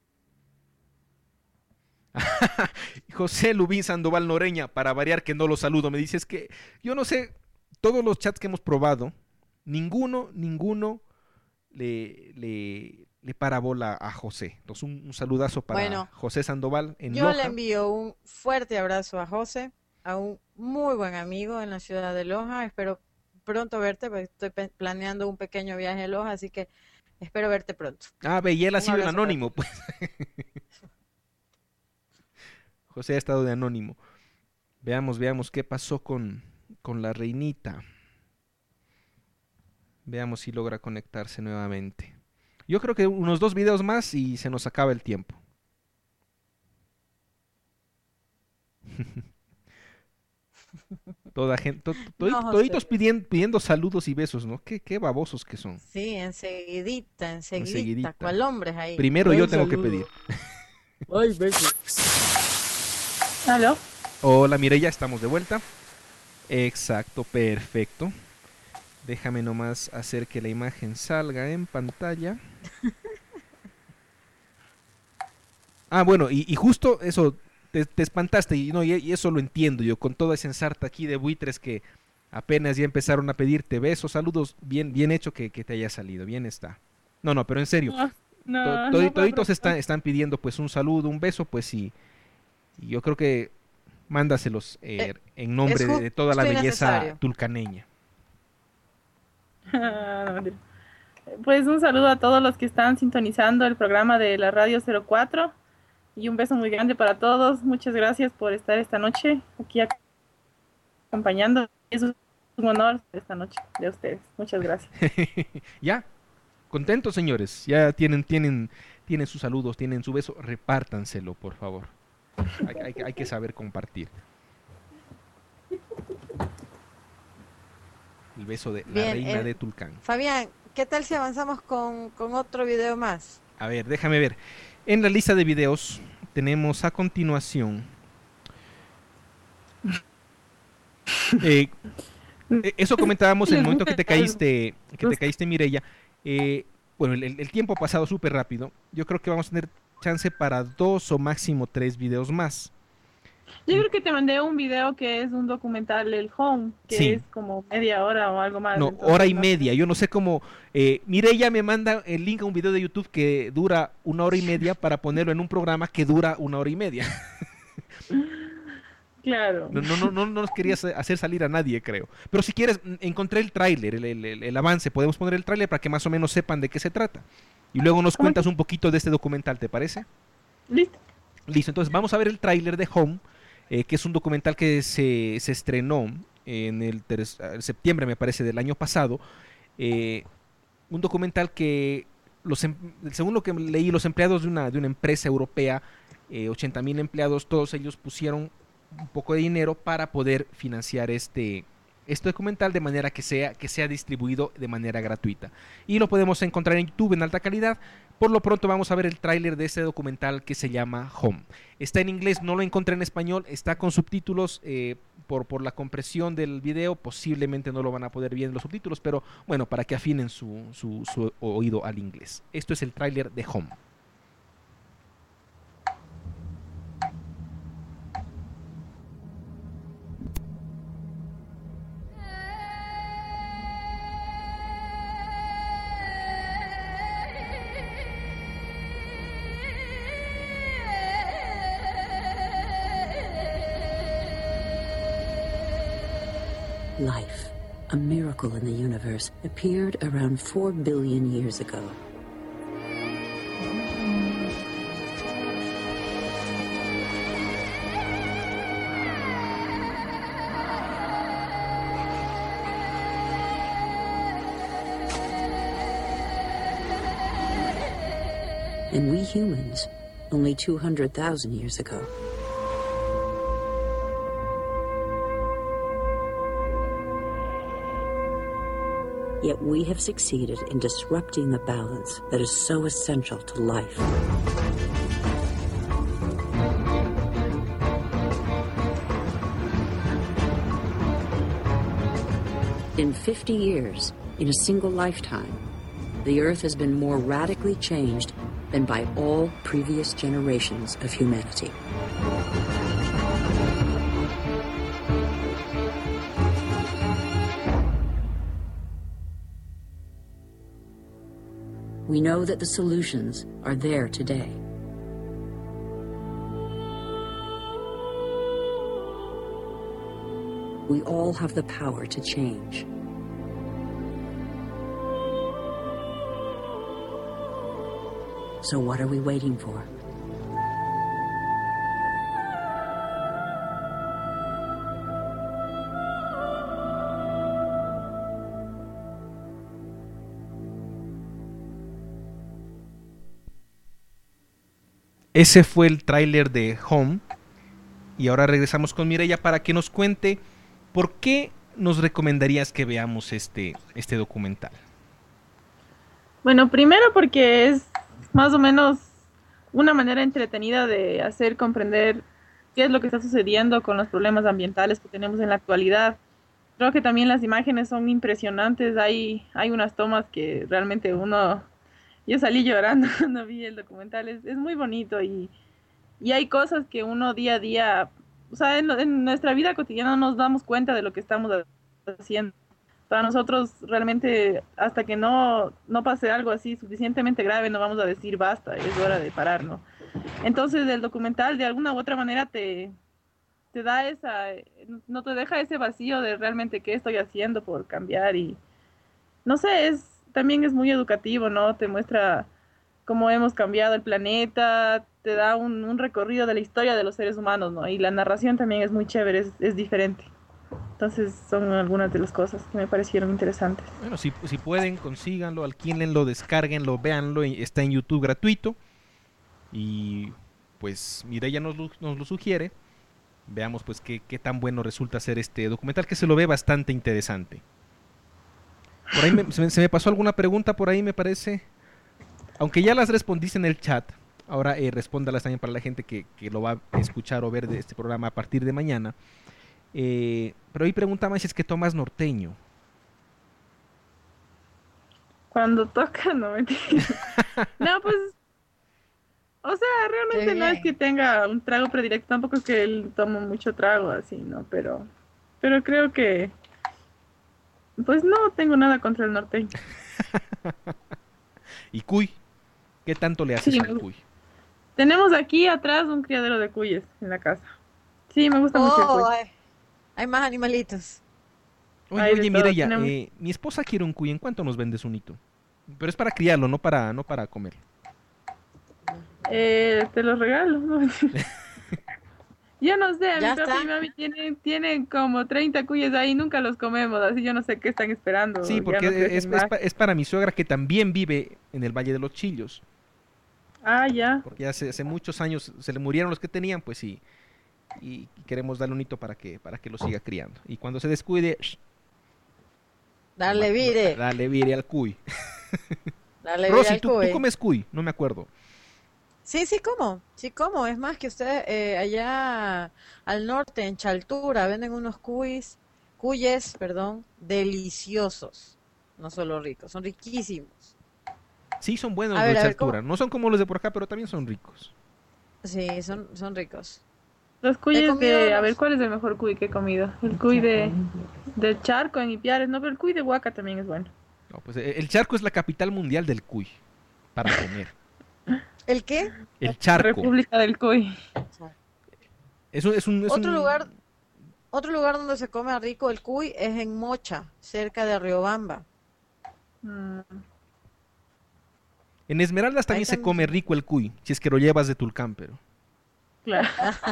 A: José Lubín Sandoval Noreña, para variar que no lo saludo, me dice es que yo no sé, todos los chats que hemos probado, ninguno, ninguno le, le, le para bola a José. Entonces un, un saludazo para
C: Bueno,
A: José Sandoval en
C: Yo le
A: Loja.
C: envío un fuerte abrazo a José, a un muy buen amigo en la ciudad de Loja. Espero pronto verte, porque estoy pe- planeando un pequeño viaje a Loja, así que espero verte pronto.
A: Ah, ve, y él ha
C: Un
A: sido el
C: abrazo para
A: anónimo, pues. José ha estado de anónimo. Veamos, veamos qué pasó con, con la reinita. Veamos si logra conectarse nuevamente. Yo creo que unos dos videos más y se nos acaba el tiempo. Toda gente, to- to-
C: No, José.
A: toditos pidiendo, pidiendo saludos y besos, ¿no? Qué, qué babosos que son.
C: Sí, enseguidita, enseguidita,
A: Enseguidita.
C: ¿cuál hombres ahí?
A: Primero yo
C: Buen
A: tengo que
C: saludo.
A: pedir.
C: Ay, besos.
B: ¿Aló?
A: Hola Mireya, estamos de vuelta. Exacto, perfecto. Déjame nomás hacer que la imagen salga en pantalla. Ah, bueno, y, y justo eso, te, te espantaste, y, no, y, y eso lo entiendo yo, con toda esa ensarta aquí de buitres que apenas ya empezaron a pedirte besos, saludos, bien, bien hecho que, que te haya salido, bien está. No, no, pero en serio,
B: No, no,
A: to-
B: no
A: todi-
B: fue
A: toditos
B: a
A: están, están pidiendo pues un saludo, un beso, pues sí, y yo creo que mándaselos eh,
C: Eh,
A: en nombre
C: es
A: de, de toda la
C: justo y
A: belleza
C: necesario.
A: tulcaneña.
B: No, mentira. Pues un saludo a todos los que están sintonizando el programa de la Radio cero cuatro y un beso muy grande para todos. Muchas gracias por estar esta noche aquí acompañando. Es un honor esta noche de ustedes. Muchas gracias.
A: Ya, contentos, señores. Ya tienen, tienen, tienen sus saludos, tienen su beso. Repártanselo, por favor. Hay, hay, hay que saber compartir. El beso de la
C: Bien,
A: reina
C: eh,
A: de Tulcán.
C: Fabián, ¿qué tal si avanzamos con, con otro video más?
A: A ver, déjame ver. En la lista de videos tenemos a continuación. Eh, eh, eso comentábamos en el momento que te caíste, que te caíste, Mireya. Eh, bueno, el, el tiempo ha pasado súper rápido. Yo creo que vamos a tener chance para dos o máximo tres videos más.
B: Yo creo que te mandé un video que es un documental, el Home, que
A: Sí.
B: es como media hora o algo más.
A: No,
B: entonces,
A: hora y
B: no-
A: media. Yo no sé cómo. Eh, Mireya me manda el link a un video de YouTube que dura una hora y media para ponerlo en un programa que dura una hora y media.
B: Claro.
A: No, no, no, no nos querías hacer salir a nadie, creo. Pero si quieres, mm, encontré el tráiler, el, el- el- el avance. Podemos poner el tráiler para que más o menos sepan de qué se trata. Y luego nos cuentas un poquito de este documental, ¿te parece?
B: Listo.
A: Listo, entonces vamos a ver el tráiler de Home, eh, que es un documental que se, se estrenó en el ter- septiembre, me parece, del año pasado. Eh, un documental que, los, em- según lo que leí, los empleados de una, de una empresa europea, eh, ochenta mil empleados, todos ellos pusieron un poco de dinero para poder financiar este, este documental de manera que sea, que sea distribuido de manera gratuita. Y lo podemos encontrar en YouTube en alta calidad. Por lo pronto vamos a ver el tráiler de este documental que se llama Home. Está en inglés, no lo encontré en español, está con subtítulos. Eh, por, por la compresión del video posiblemente no lo van a poder ver en los subtítulos, pero bueno, para que afinen su, su, su oído al inglés. Esto es el tráiler de Home.
G: Life, a miracle in the universe, appeared around four billion years ago. And we humans, only two hundred thousand years ago. Yet we have succeeded in disrupting the balance that is so essential to life. In fifty years, in a single lifetime, the Earth has been more radically changed than by all previous generations of humanity. We know that the solutions are there today. We all have the power to change. So what are we waiting for?
A: Ese fue el tráiler de Home. Y ahora regresamos con Mireya para que nos cuente por qué nos recomendarías que veamos este, este documental.
B: Bueno, primero porque es más o menos una manera entretenida de hacer comprender qué es lo que está sucediendo con los problemas ambientales que tenemos en la actualidad. Creo que también las imágenes son impresionantes. Hay, hay unas tomas que realmente uno... Yo salí llorando cuando vi el documental. Es, es muy bonito y, y hay cosas que uno día a día... O sea, en, en nuestra vida cotidiana no nos damos cuenta de lo que estamos haciendo. Para nosotros realmente hasta que no, no pase algo así suficientemente grave no vamos a decir basta, es hora de parar, ¿no? Entonces el documental de alguna u otra manera te, te da esa, no te deja ese vacío de realmente qué estoy haciendo por cambiar y no sé, es, también es muy educativo, ¿no? Te muestra cómo hemos cambiado el planeta, te da un, un recorrido de la historia de los seres humanos, ¿no? Y la narración también es muy chévere, es, es diferente. Entonces son algunas de las cosas que me parecieron interesantes.
A: Bueno, si, si pueden, consíganlo, alquílenlo, descárguenlo, véanlo, está en YouTube gratuito. Y pues Mireia nos lo, nos lo sugiere. Veamos pues qué, qué tan bueno resulta ser este documental, que se lo ve bastante interesante. Por ahí me, se, me, se me pasó alguna pregunta por ahí, me parece. Aunque ya las respondiste en el chat, ahora eh, respóndalas también para la gente que, que lo va a escuchar o ver de este programa a partir de mañana. Eh, pero ahí preguntaba si es que tomas norteño.
B: Cuando toca, no mentira. No, pues, o sea, realmente
C: Qué
B: no es
C: bien.
B: que tenga un trago predilecto, tampoco es que él toma mucho trago así, ¿no? Pero, pero creo que, pues no tengo nada contra el norteño.
A: ¿Y cuy? ¿Qué tanto le haces
B: Sí,
A: al
B: me-
A: cuy?
B: Tenemos aquí atrás un criadero de cuyes en la casa. Sí, me gusta mucho el
C: Oh,
B: cuy.
C: hay, hay más animalitos.
A: Oye,
B: Hay de
A: oye,
B: todo,
A: Mireia,
B: tenemos-
A: eh, mi esposa quiere un cuy, ¿en cuánto nos vendes un hito? Pero es para criarlo, no para, no para comer.
B: Eh, te los regalo, ¿no? Yo no sé,
C: Ya
B: mi papi
C: está.
B: y mami tienen, tienen como treinta cuyes ahí, nunca los comemos, así yo no sé qué están esperando.
A: Sí,
B: ya
A: porque
B: no
A: es,
B: crecen
A: es
B: más.
A: pa- es para mi suegra que también vive en el Valle de los Chillos.
B: Ah, ya.
A: Porque hace, hace muchos años se le murieron los que tenían, pues sí. Y, y queremos darle un hito para que, para que lo siga criando. Y cuando se descuide, sh,
C: Darle
A: no-
C: vire.
A: dale vire al cuy.
C: Darle vire
A: Rosy,
C: al
A: ¿tú, tú
C: cuy.
A: comes cuy? No me acuerdo.
C: Sí, sí, como. Sí, como. Es más que usted eh, allá al norte, en Chaltura, venden unos cuis, cuyes, perdón, deliciosos. No solo ricos, son riquísimos.
A: Sí, son buenos
C: A
A: los
C: ver,
A: de
C: a ver,
A: Chaltura. No son como los de por acá, pero también son ricos.
C: Sí, son, son ricos.
B: Los cuyes
C: comido
B: de... A
C: los-
B: ver, ¿cuál es el mejor cuy que he comido? El cuy de... del Charco en Ipiales, no, pero el cuy de Huaca también es bueno.
A: No, pues eh, el Charco es la capital mundial del cuy. Para comer.
C: ¿El qué?
A: El Charco.
B: República del Cuy.
A: Es un, es un- es
C: Otro
A: un-
C: lugar, otro lugar donde se come rico el cuy es en Mocha, cerca de Riobamba.
B: Mm,
A: En Esmeraldas también
C: Ahí
A: se
C: también.
A: come rico el cuy, si es que lo llevas de Tulcán, pero.
B: claro.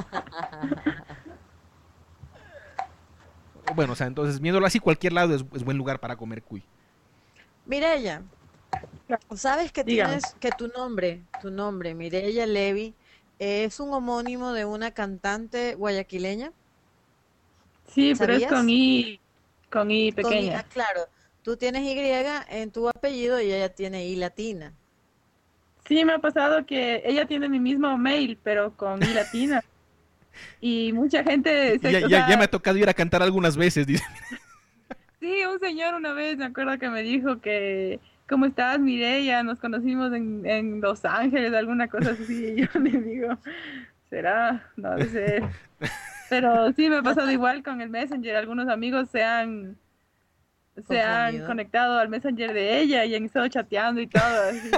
A: Bueno, o sea, entonces, viéndolo así, cualquier lado es, es buen lugar para comer cuy.
C: Mireya, ¿sabes que
B: Dígame.
C: tienes que tu nombre, tu nombre, Mireya Levy, es un homónimo de una cantante guayaquileña?
B: Sí, pero es
C: ¿Sabías?
B: con I, con I
C: Con I-
B: pequeña.
C: ah, claro, tú tienes Y en tu apellido y ella tiene I latina.
B: Sí, me ha pasado que ella tiene mi mismo mail, pero con I latina. Y mucha gente... se-
A: Ya,
B: o
A: ya-
B: sea,
A: ya me ha tocado ir a cantar algunas veces, dice.
B: Sí, un señor una vez me acuerdo que me dijo que, ¿cómo estás, Mireia? Nos conocimos en, en Los Ángeles, alguna cosa así. Y yo le digo, ¿será? No debe ser. Pero sí me ha pasado igual con el Messenger. Algunos amigos se han, se han
C: Confundido.
B: conectado al Messenger de ella y han estado chateando y todo. Así.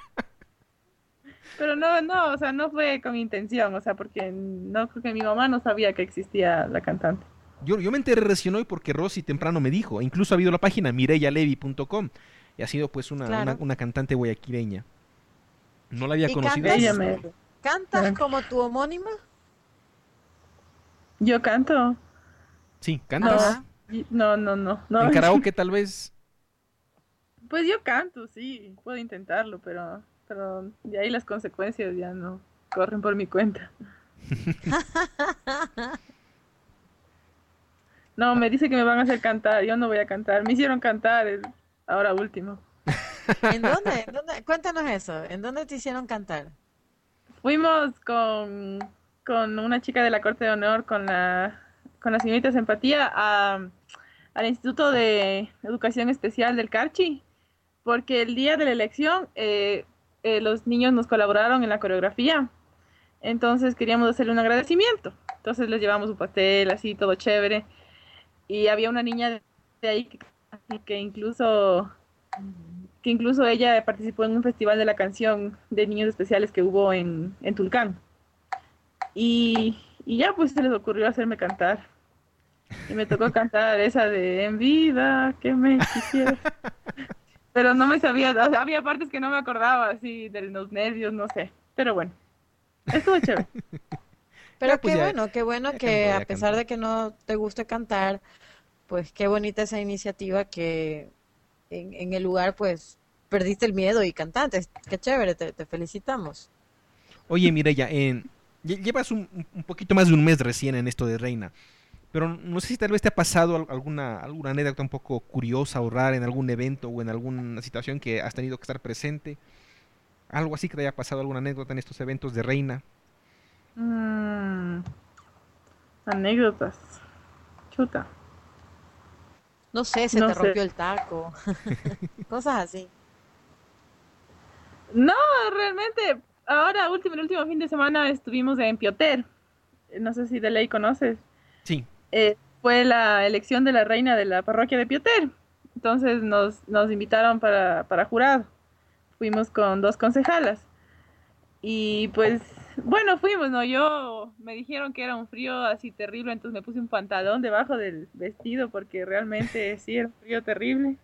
B: Pero no, no, o sea, no fue con intención, o sea, porque no creo que mi mamá no sabía que existía la cantante.
A: Yo, yo me enteré recién hoy porque Rosy temprano me dijo. Incluso ha habido la página mireyalevi punto com. Y ha sido pues una,
C: Claro.
A: una, una cantante guayaquileña. No la había
C: ¿Y
A: conocido.
C: cantas?
B: Ella me...
C: ¿Cantas como tu homónima?
B: Yo canto.
A: Sí, cantas.
B: No, y- no, no, no, no.
A: En karaoke tal vez.
B: Pues yo canto, sí, puedo intentarlo, pero, pero de ahí las consecuencias ya no corren por mi cuenta. No, me dice que me van a hacer cantar, yo no voy a cantar. Me hicieron cantar el- ahora último.
C: ¿En dónde? ¿En dónde? Cuéntanos eso. ¿En dónde te hicieron cantar?
B: Fuimos con, con una chica de la Corte de Honor, con la, con la señorita Simpatía, a, al Instituto de Educación Especial del Carchi, porque el día de la elección eh, eh, los niños nos colaboraron en la coreografía, entonces queríamos hacerle un agradecimiento. Entonces les llevamos un pastel, así, todo chévere, y había una niña de de ahí que, que incluso... que incluso ella participó en un festival de la canción de niños especiales que hubo en, en Tulcán. Y, y ya pues se les ocurrió hacerme cantar. Y me tocó cantar esa de En vida, que me quisieras. pero no me sabía, o sea, había partes que no me acordaba, así, de los nervios, no sé. Pero bueno, estuvo chévere.
C: Pero
A: Ya, pues
C: qué
A: ya-
C: bueno, qué bueno
A: ya
C: que
A: cantó,
C: a
A: ya
C: pesar
A: cantó.
C: de que no te guste cantar, pues qué bonita esa iniciativa que en, en el lugar pues perdiste el miedo y cantaste. Qué chévere, te, te felicitamos.
A: Oye, Mireya, en- lle- llevas un, un- un poquito más de un mes recién en esto de Reina, pero no sé si tal vez te ha pasado al- alguna, alguna anécdota un poco curiosa o rara en algún evento o en alguna situación que has tenido que estar presente. Algo así que te haya pasado, alguna anécdota en estos eventos de Reina.
B: Mm, anécdotas. Chuta.
C: No sé, se
B: No
C: te
B: sé.
C: rompió el taco, cosas así.
B: No, realmente, ahora, último, el último fin de semana estuvimos en Pioter. No sé si de ley conoces.
A: Sí,
B: Eh, fue la elección de la reina de la parroquia de Pioter. Entonces nos, nos invitaron para, para jurado. Fuimos con dos concejalas. Y pues, bueno, fuimos, ¿no? Yo me dijeron que era un frío así terrible, entonces me puse un pantalón debajo del vestido porque realmente sí era un frío terrible.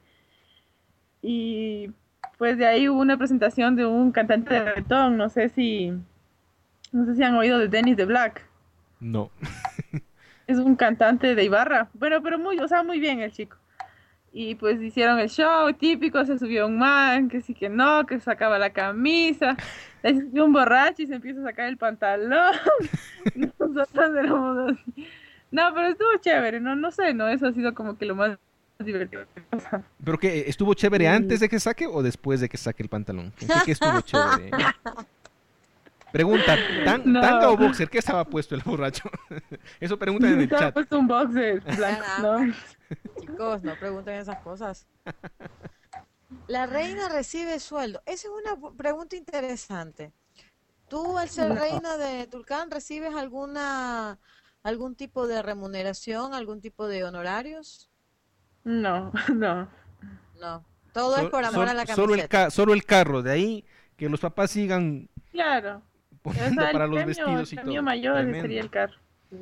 B: Y pues de ahí hubo una presentación de un cantante de reggaetón, no sé si, no sé si han oído de Dennis the Black.
A: no.
B: Es un cantante de Ibarra. Bueno, pero muy, o sea, muy bien el chico. Y pues hicieron el show típico, se subió un man, que sí que no, que sacaba la camisa, ahí se subió un borracho y se empieza a sacar el pantalón. Nosotros éramos así. No, pero estuvo chévere, no, no sé, no, eso ha sido como que lo más divertido que me pasa.
A: ¿Pero qué? ¿Estuvo chévere
B: Y
A: antes de que saque o después de que saque el pantalón? ¿En qué, qué estuvo chévere? Pregunta, ¿tan- ¿tanga o
B: no,
A: boxer? ¿Qué estaba puesto el borracho? Eso preguntan en el
B: estaba
A: chat.
B: puesto un boxer blanco,
C: Caramba,
B: ¿no?
C: chicos, no pregunten esas cosas. La reina recibe sueldo. Esa es una bu- pregunta interesante. ¿Tú, al ser
B: No,
C: reina de Tulcán, recibes alguna algún tipo de remuneración, algún tipo de honorarios?
B: no, no.
C: No. Todo es
A: Sol-
C: por amor a
A: sol-
C: la
A: solo, el
C: camiseta.
A: ca- solo el carro, de ahí que los papás sigan
B: Claro. O
A: poniendo
B: sea, el
A: para los
B: premio, el
A: vestidos y
B: premio
A: todo.
B: mayor sería
A: Tremendo.
B: el carro.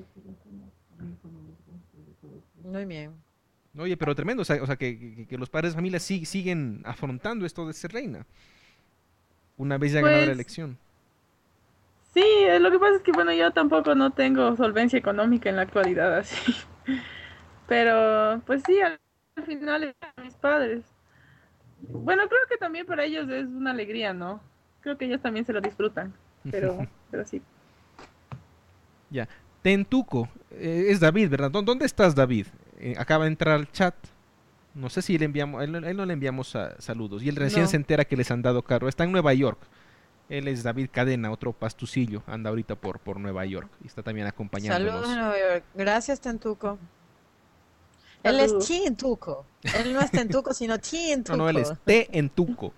C: Muy bien.
A: Oye, pero tremendo, o sea, o sea, que, que- que los padres de familia sí- siguen afrontando esto de ser reina, una vez ya ganada la
B: Pues
A: elección.
B: sí, eh, lo que pasa es que, bueno, yo tampoco no tengo solvencia económica en la actualidad, así. Pero, pues sí, al, al final es a mis padres. Bueno, creo que también para ellos es una alegría, ¿no? Creo que ellos también se lo disfrutan. Pero, pero sí.
A: Ya. Tentuco, eh, es David, ¿verdad? ¿Dó- ¿Dónde estás, David? Eh, acaba de entrar al chat. No sé si le enviamos, a él, no- a él no le enviamos ah, saludos. Y él recién se
C: No.
A: entera que les han dado carro. Está en Nueva York. Él es David Cadena, otro pastucillo. Anda ahorita por, por Nueva York. Y está también
C: Saludos a
A: acompañándonos.
C: Nueva York. Gracias, Tentuco. Él es
B: Saludos.
C: Chintuco. Él no es Tentuco, sino
A: No, no, él es
C: Chintuco.
A: T en Tuco.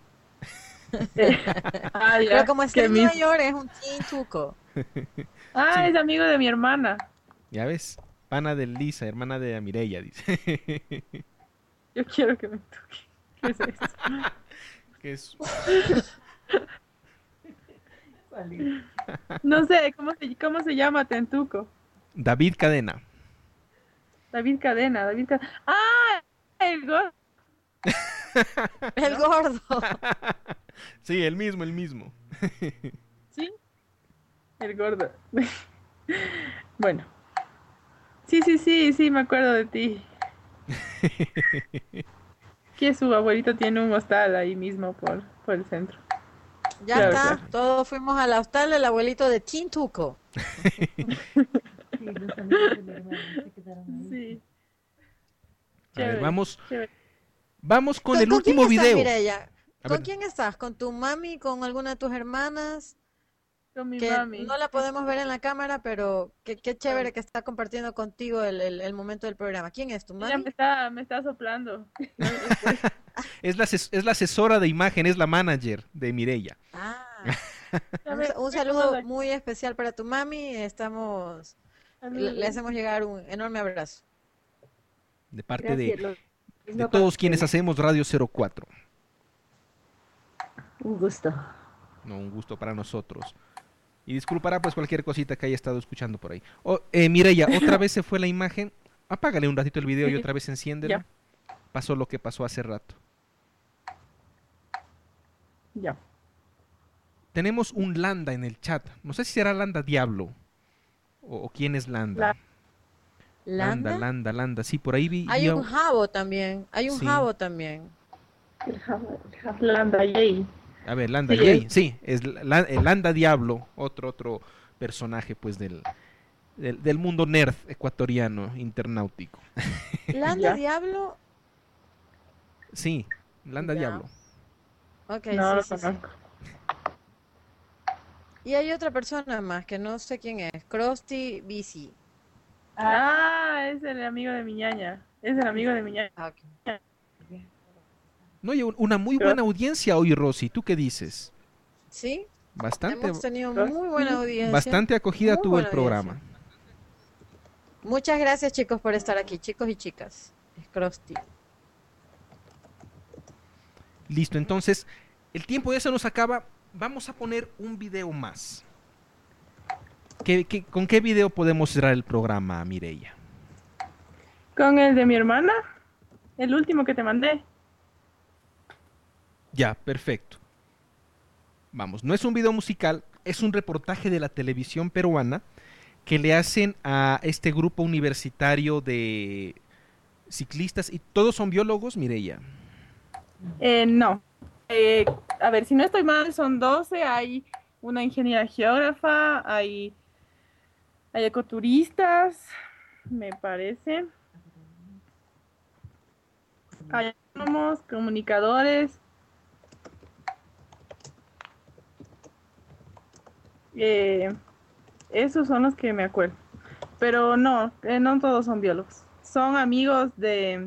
B: Ah,
C: Pero
B: ya,
C: como está
B: que
C: en
B: mis...
C: Nueva York, es un Chintuco.
B: Ah,
A: Sí,
B: es amigo de mi hermana.
A: ya ves. Pana de Lisa, hermana de Mireya, dice.
B: Yo quiero que me toque. ¿Qué es eso?
A: Que es...
B: No sé, ¿cómo se, cómo se llama Tentuco?
A: David Cadena.
B: David Cadena, David Cadena. ¡Ah! El gordo.
C: El gordo.
A: Sí, el mismo, el mismo.
B: ¿Sí? El gordo. Bueno. Sí, sí, sí, sí, me acuerdo de ti. Que su abuelito tiene un hostal ahí mismo por, por el centro.
C: Ya
B: Claro,
C: está.
B: claro.
C: Todos fuimos al hostal del abuelito de Chintuco.
E: Sí, los amigos de mi hermano se quedaron ahí.
B: Sí.
A: A ver,
B: Chévere,
A: vamos,
B: chévere.
A: vamos con
C: ¿Con,
A: el
C: con
A: último
C: quién estás,
A: video.
C: Mireya?
A: A
C: ¿Con
A: ver,
C: quién estás? ¿Con tu mami? ¿Con alguna de tus hermanas?
B: Con mi
C: Que
B: mami.
C: no la podemos ver en la cámara, pero qué, qué chévere que está compartiendo contigo el, el- el momento del programa. ¿Quién es tu
B: Ella
C: mami?
B: me está, me está soplando.
A: es la, ases- es la asesora de imagen, es la manager de Mireya.
C: Ah,
B: Ya
C: un,
B: me-
C: sa- un
B: me
C: saludo
B: acomodo
C: muy especial para tu mami. Estamos,
B: aquí.
C: le, le hacemos llegar un enorme abrazo.
A: De parte de,
E: Gracias, lo
A: de
E: mismo para
A: todos quienes
E: ustedes.
A: hacemos Radio cero cuatro.
E: Un gusto.
A: No, un gusto para nosotros. Y disculpará pues cualquier cosita que haya estado escuchando por ahí. Oh, eh, Mireya, otra vez se fue la imagen. Apágale un ratito el video y otra vez enciéndelo.
B: Ya.
A: Pasó lo que pasó hace rato.
B: Ya.
A: Tenemos un Landa en el chat. No sé si será Landa Diablo. O, o quién es Landa.
B: La-
A: Landa,
C: ¿Landa?
A: Landa, Landa. Sí, por ahí vi.
C: Hay
A: vi
C: un
A: a-
C: jabo también. Hay un
A: Sí.
C: jabo también.
B: El Java- el Java- Landa Jay.
A: A ver, Landa
B: Sí,
A: Jay.
B: es-
A: Sí, es la- el Landa Diablo. Otro, otro personaje, pues, del, del, del mundo nerd ecuatoriano, internautico.
C: Landa
B: Ya.
C: Diablo.
A: Sí, Landa
C: Ya.
A: Diablo.
C: Ok,
B: No
C: sí,
B: lo
C: sí, sí.
B: conozco.
C: Y hay otra persona más que no sé quién es. Krusty B C.
B: Ah, es el amigo de mi ñaña. Es el amigo de mi ñaña.
C: Ah, ok.
A: No, y un- una muy
B: Pero-
A: buena audiencia hoy, Rosy. ¿Tú qué dices?
C: Sí,
A: Bastante,
C: hemos tenido
B: Krusty.
C: muy buena audiencia.
A: bastante acogida
C: Muy
A: tuvo el
C: buena
A: programa.
C: audiencia. Muchas gracias, chicos, por estar aquí, chicos y chicas. Es Krusty.
A: Listo, entonces, el tiempo ya se nos acaba. Vamos a poner un video más. ¿Qué, qué- con qué video podemos cerrar el programa, Mireia?
B: Con el de mi hermana. El último que te mandé.
A: Ya, perfecto. Vamos, no es un video musical, es un reportaje de la televisión peruana que le hacen a este grupo universitario de ciclistas, y todos son biólogos, Mireia.
B: Eh, no. Eh, a ver, si no estoy mal, son doce. Hay una ingeniera geógrafa, hay, hay ecoturistas, me parece. Hay agrónomos, comunicadores. Eh, esos son los que me acuerdo. Pero no, eh, no todos son biólogos. Son amigos de,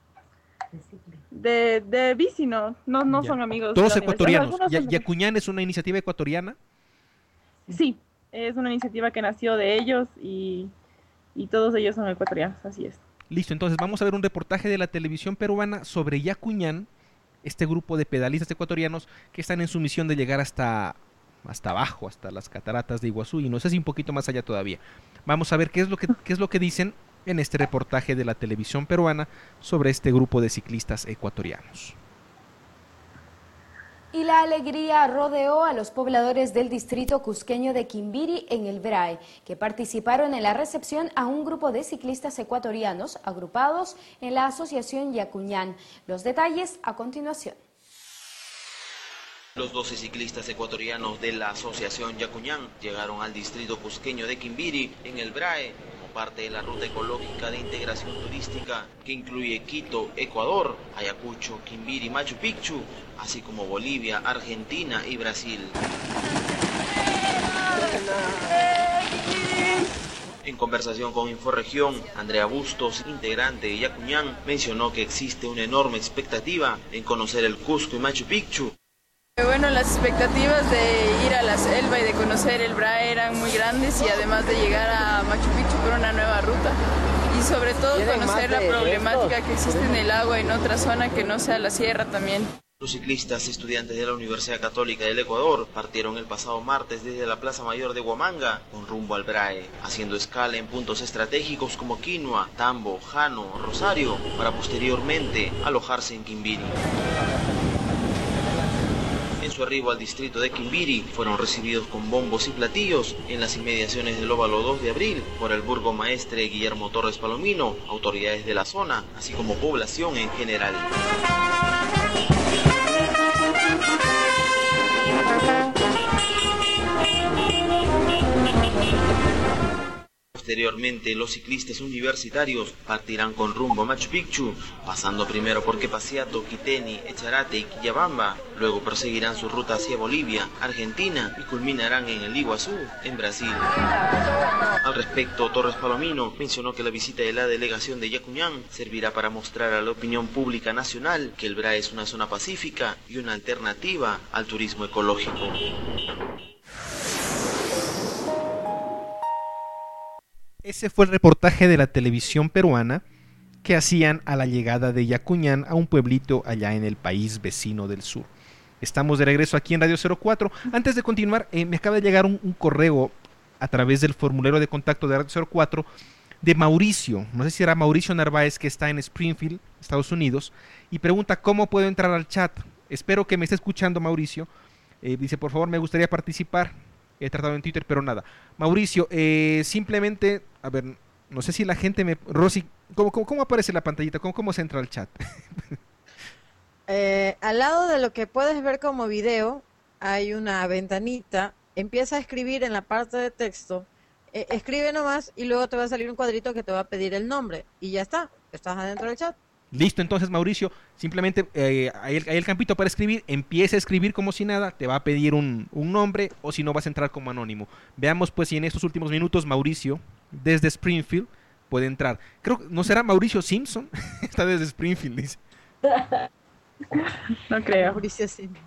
B: de, de bici, no, no, no
A: Ya.
B: son amigos de
A: Todos
B: la universidad.
A: ecuatorianos.
B: Algunos
A: Ya-
B: son de-
A: Yacuñán es una iniciativa ecuatoriana.
B: Sí, es una iniciativa que nació de ellos y, y todos ellos son ecuatorianos, así es.
A: Listo, entonces vamos a ver un reportaje de la televisión peruana sobre Yacuñán, este grupo de pedalistas ecuatorianos que están en su misión de llegar hasta, hasta abajo, hasta las cataratas de Iguazú, y no sé si un poquito más allá todavía. Vamos a ver qué es lo que, qué es lo que dicen en este reportaje de la televisión peruana sobre este grupo de ciclistas ecuatorianos.
H: Y la alegría rodeó a los pobladores del distrito cusqueño de Quimbiri en el Brae, que participaron en la recepción a un grupo de ciclistas ecuatorianos agrupados en la Asociación Yacuñán. Los detalles a continuación.
I: Los doce ciclistas ecuatorianos de la Asociación Yacuñán llegaron al distrito cusqueño de Quimbiri, en el Brae, como parte de la ruta ecológica de integración turística que incluye Quito, Ecuador, Ayacucho, Quimbiri, Machu Picchu, así como Bolivia, Argentina y Brasil. En conversación con Inforregión, Andrea Bustos, integrante de Yacuñán, mencionó que existe una enorme expectativa en conocer el Cusco y Machu Picchu.
J: Bueno, las expectativas de ir a la selva y de conocer el Brae eran muy grandes, y además de llegar a Machu Picchu por una nueva ruta. Y sobre todo conocer la problemática que existe en el agua en otra zona que no sea la sierra también.
I: Los ciclistas estudiantes de la Universidad Católica del Ecuador partieron el pasado martes desde la Plaza Mayor de Huamanga con rumbo al Brae, haciendo escala en puntos estratégicos como Quinua, Tambo, Jano, Rosario, para posteriormente alojarse en Quimbiri. En su arribo al distrito de Quimbiri, fueron recibidos con bombos y platillos en las inmediaciones del óvalo dos de abril por el burgomaestre Guillermo Torres Palomino, autoridades de la zona, así como población en general. Posteriormente, los ciclistas universitarios partirán con rumbo a Machu Picchu, pasando primero por Quepaciato, Quiteni, Echarate y Quillabamba. Luego proseguirán su ruta hacia Bolivia, Argentina y culminarán en el Iguazú, en Brasil. Al respecto, Torres Palomino mencionó que la visita de la delegación de Yacuñán servirá para mostrar a la opinión pública nacional que el Brae es una zona pacífica y una alternativa al turismo ecológico.
A: Ese fue el reportaje de la televisión peruana que hacían a la llegada de Yacuñán a un pueblito allá en el país vecino del sur. Estamos de regreso aquí en Radio cero cuatro. Antes de continuar, eh, me acaba de llegar un, un correo a través del formulario de contacto de Radio cero cuatro de Mauricio. No sé si era Mauricio Narváez, que está en Springfield, Estados Unidos, y pregunta cómo puedo entrar al chat. espero que me esté escuchando Mauricio. Eh, dice, por favor, me gustaría participar. He tratado en Twitter, pero nada. Mauricio, eh, simplemente, a ver, no sé si la gente me... Rosy, ¿cómo, cómo, cómo aparece la pantallita? ¿Cómo, cómo se entra al chat?
C: Eh, al lado de lo que puedes ver como video, hay una ventanita. Empieza a escribir en la parte de texto. Eh, escribe nomás y luego te va a salir un cuadrito que te va a pedir el nombre. Y ya está, estás adentro del chat.
A: Listo, entonces Mauricio, simplemente eh, ahí, el, ahí el campito para escribir, empieza a escribir como si nada, te va a pedir un, un nombre o si no vas a entrar como anónimo. Veamos pues si en estos últimos minutos Mauricio, desde Springfield, puede entrar. Creo que no será Mauricio Simpson, está desde Springfield, dice.
B: No creo.
C: Mauricio Simpson.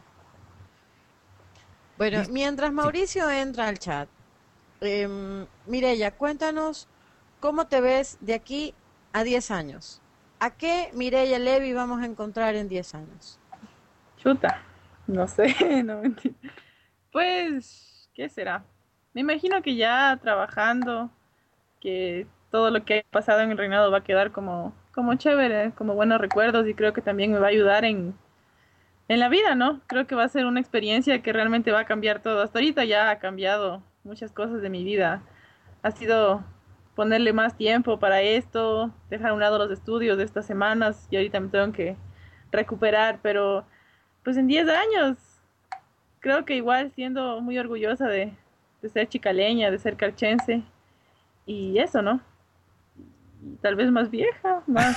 C: Bueno,
A: Listo.
C: mientras Mauricio sí. entra al chat, eh, Mireya, cuéntanos cómo te ves de aquí a diez años. ¿A qué Mireya Levy vamos a encontrar en diez años?
B: Chuta, no sé, no mentira. Pues, ¿qué será? Me imagino que ya trabajando, que todo lo que ha pasado en el reinado va a quedar como, como chévere, como buenos recuerdos y creo que también me va a ayudar en, en la vida, ¿no? Creo que va a ser una experiencia que realmente va a cambiar todo. Hasta ahorita ya ha cambiado muchas cosas de mi vida. Ha sido ponerle más tiempo para esto, dejar a un lado los estudios de estas semanas y ahorita me tengo que recuperar, pero pues en diez años creo que igual siendo muy orgullosa de, de ser chicaleña, de ser carchense y eso, ¿no? Y tal vez más vieja, más...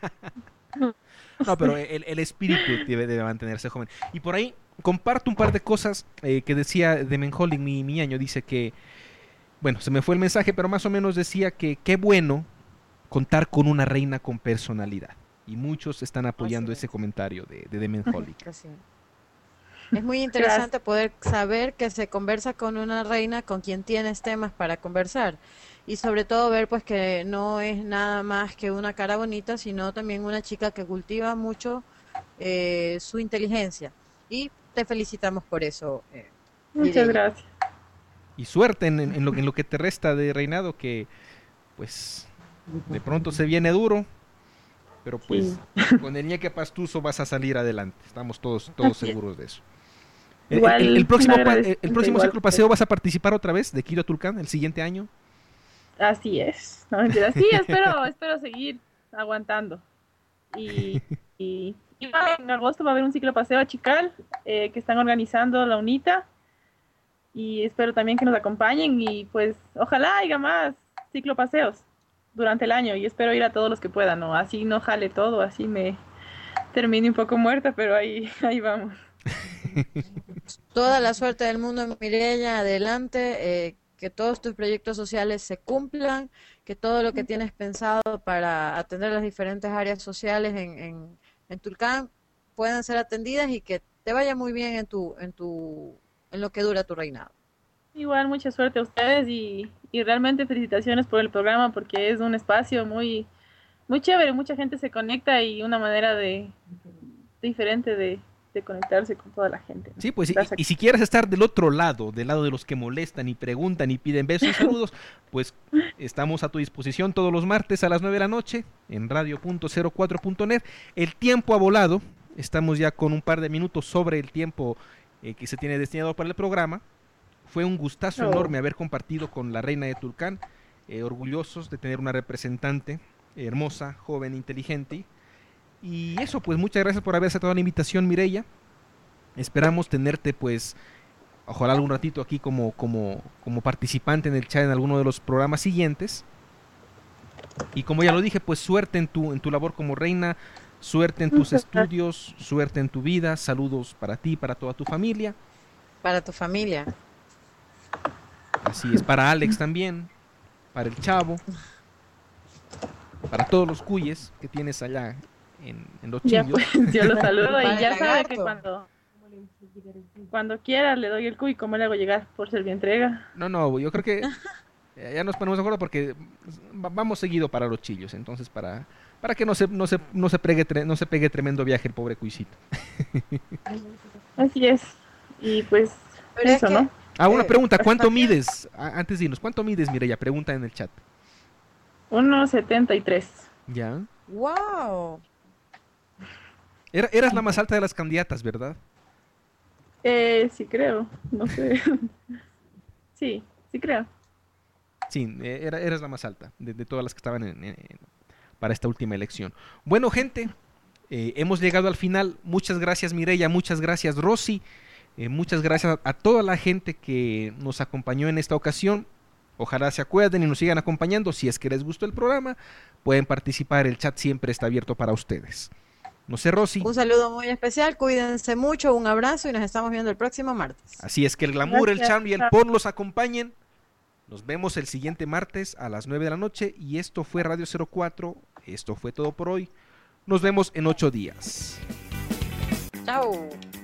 A: No, pero el, el espíritu debe de mantenerse joven. Y por ahí comparto un par de cosas eh, que decía Demen Holding, mi, mi año, dice que bueno, se me fue el mensaje, pero más o menos decía que qué bueno contar con una reina con personalidad. Y muchos están apoyando ese comentario de, de Demen Holding.
C: Es muy interesante poder saber que se conversa con una reina con quien tienes temas para conversar. Y sobre todo ver pues que no es nada más que una cara bonita, sino también una chica que cultiva mucho eh, su inteligencia. Y te felicitamos por eso. Eh,
B: Muchas
C: Mireya.
B: gracias.
A: Y suerte en, en, lo, en lo que te resta de reinado, que pues de pronto se viene duro, pero pues sí. Con el ñeque pastuso vas a salir adelante, estamos todos todos seguros de eso. El,
B: Igual,
A: el, el próximo, el, el próximo
B: igual,
A: ciclo paseo vas a participar otra vez de Quito a Tulcán el siguiente año.
B: Así es, no mentira, sí, espero, espero seguir aguantando. Y, y, y en agosto va a haber un ciclo paseo a Chical eh, que están organizando la UNITA. Y espero también que nos acompañen y pues ojalá haya más ciclopaseos durante el año y espero ir a todos los que puedan, ¿no? Así no jale todo, así me termine un poco muerta, pero ahí, ahí vamos.
C: Toda la suerte del mundo, Mireya, adelante, eh, que todos tus proyectos sociales se cumplan, que todo lo que tienes pensado para atender las diferentes áreas sociales en, en, en Tulcán puedan ser atendidas y que te vaya muy bien en tu, en tu en lo que dura tu reinado.
B: Igual, mucha suerte a ustedes y, y realmente felicitaciones por el programa porque es un espacio muy, muy chévere, mucha gente se conecta y una manera de diferente de, de conectarse con toda la gente, ¿no?
A: Sí, pues y, y si quieres estar del otro lado, del lado de los que molestan y preguntan y piden besos y saludos, pues estamos a tu disposición todos los martes a las nueve de la noche en radio punto cero cuatro punto net. El tiempo ha volado, estamos ya con un par de minutos sobre el tiempo Eh, que se tiene destinado para el programa. Fue un gustazo oh. enorme haber compartido con la reina de Tulcán, eh, orgullosos de tener una representante eh, hermosa, joven, inteligente. Y eso, pues muchas gracias por haber aceptado la invitación, Mireya. Esperamos tenerte, pues, ojalá algún ratito aquí como, como, como participante en el chat en alguno de los programas siguientes. Y como ya lo dije, pues suerte en tu, en tu labor como reina. Suerte en tus estudios, suerte en tu vida, saludos para ti, para toda tu familia.
C: Para tu familia.
A: Así es, para Alex también, para el Chavo, para todos los cuyes que tienes allá en, en los chillos.
B: Ya pues, yo los saludo y ya sabe que cuando, cuando quiera le doy el cuy, ¿cómo le hago llegar? Por ser mi entrega.
A: No, no, yo creo que ya nos ponemos de acuerdo porque vamos seguido para los chillos, entonces para... Para que no se, no se, no se, pegue, no se pegue tremendo viaje el pobre cuisito.
B: Así es. Y pues, pero eso, es que, ¿no?
A: Ah, una pregunta, ¿cuánto mides? Antes de irnos, ¿cuánto mides, Mireya? Pregunta en el chat.
B: uno setenta y tres.
A: Ya.
C: ¡Wow!
A: Era, eras la más alta de las candidatas, ¿verdad?
B: Eh, sí creo, no sé. Sí, sí creo.
A: Sí, eh, era, eras la más alta de, de todas las que estaban en, en, para esta última elección. Bueno, gente, eh, hemos llegado al final. Muchas gracias, Mireya, muchas gracias, Rosy. Eh, muchas gracias a, a toda la gente que nos acompañó en esta ocasión. Ojalá se acuerden y nos sigan acompañando. Si es que les gustó el programa, pueden participar. El chat siempre está abierto para ustedes. No sé, Rosy.
C: Un saludo muy especial, cuídense mucho, un abrazo y nos estamos viendo el próximo martes.
A: Así es, que el glamour,
B: Gracias.
A: el charm y el porn los acompañen. Nos vemos el siguiente martes a las nueve de la noche. Y esto fue Radio cero cuatro. Esto fue todo por hoy. Nos vemos en ocho días.
C: Chao.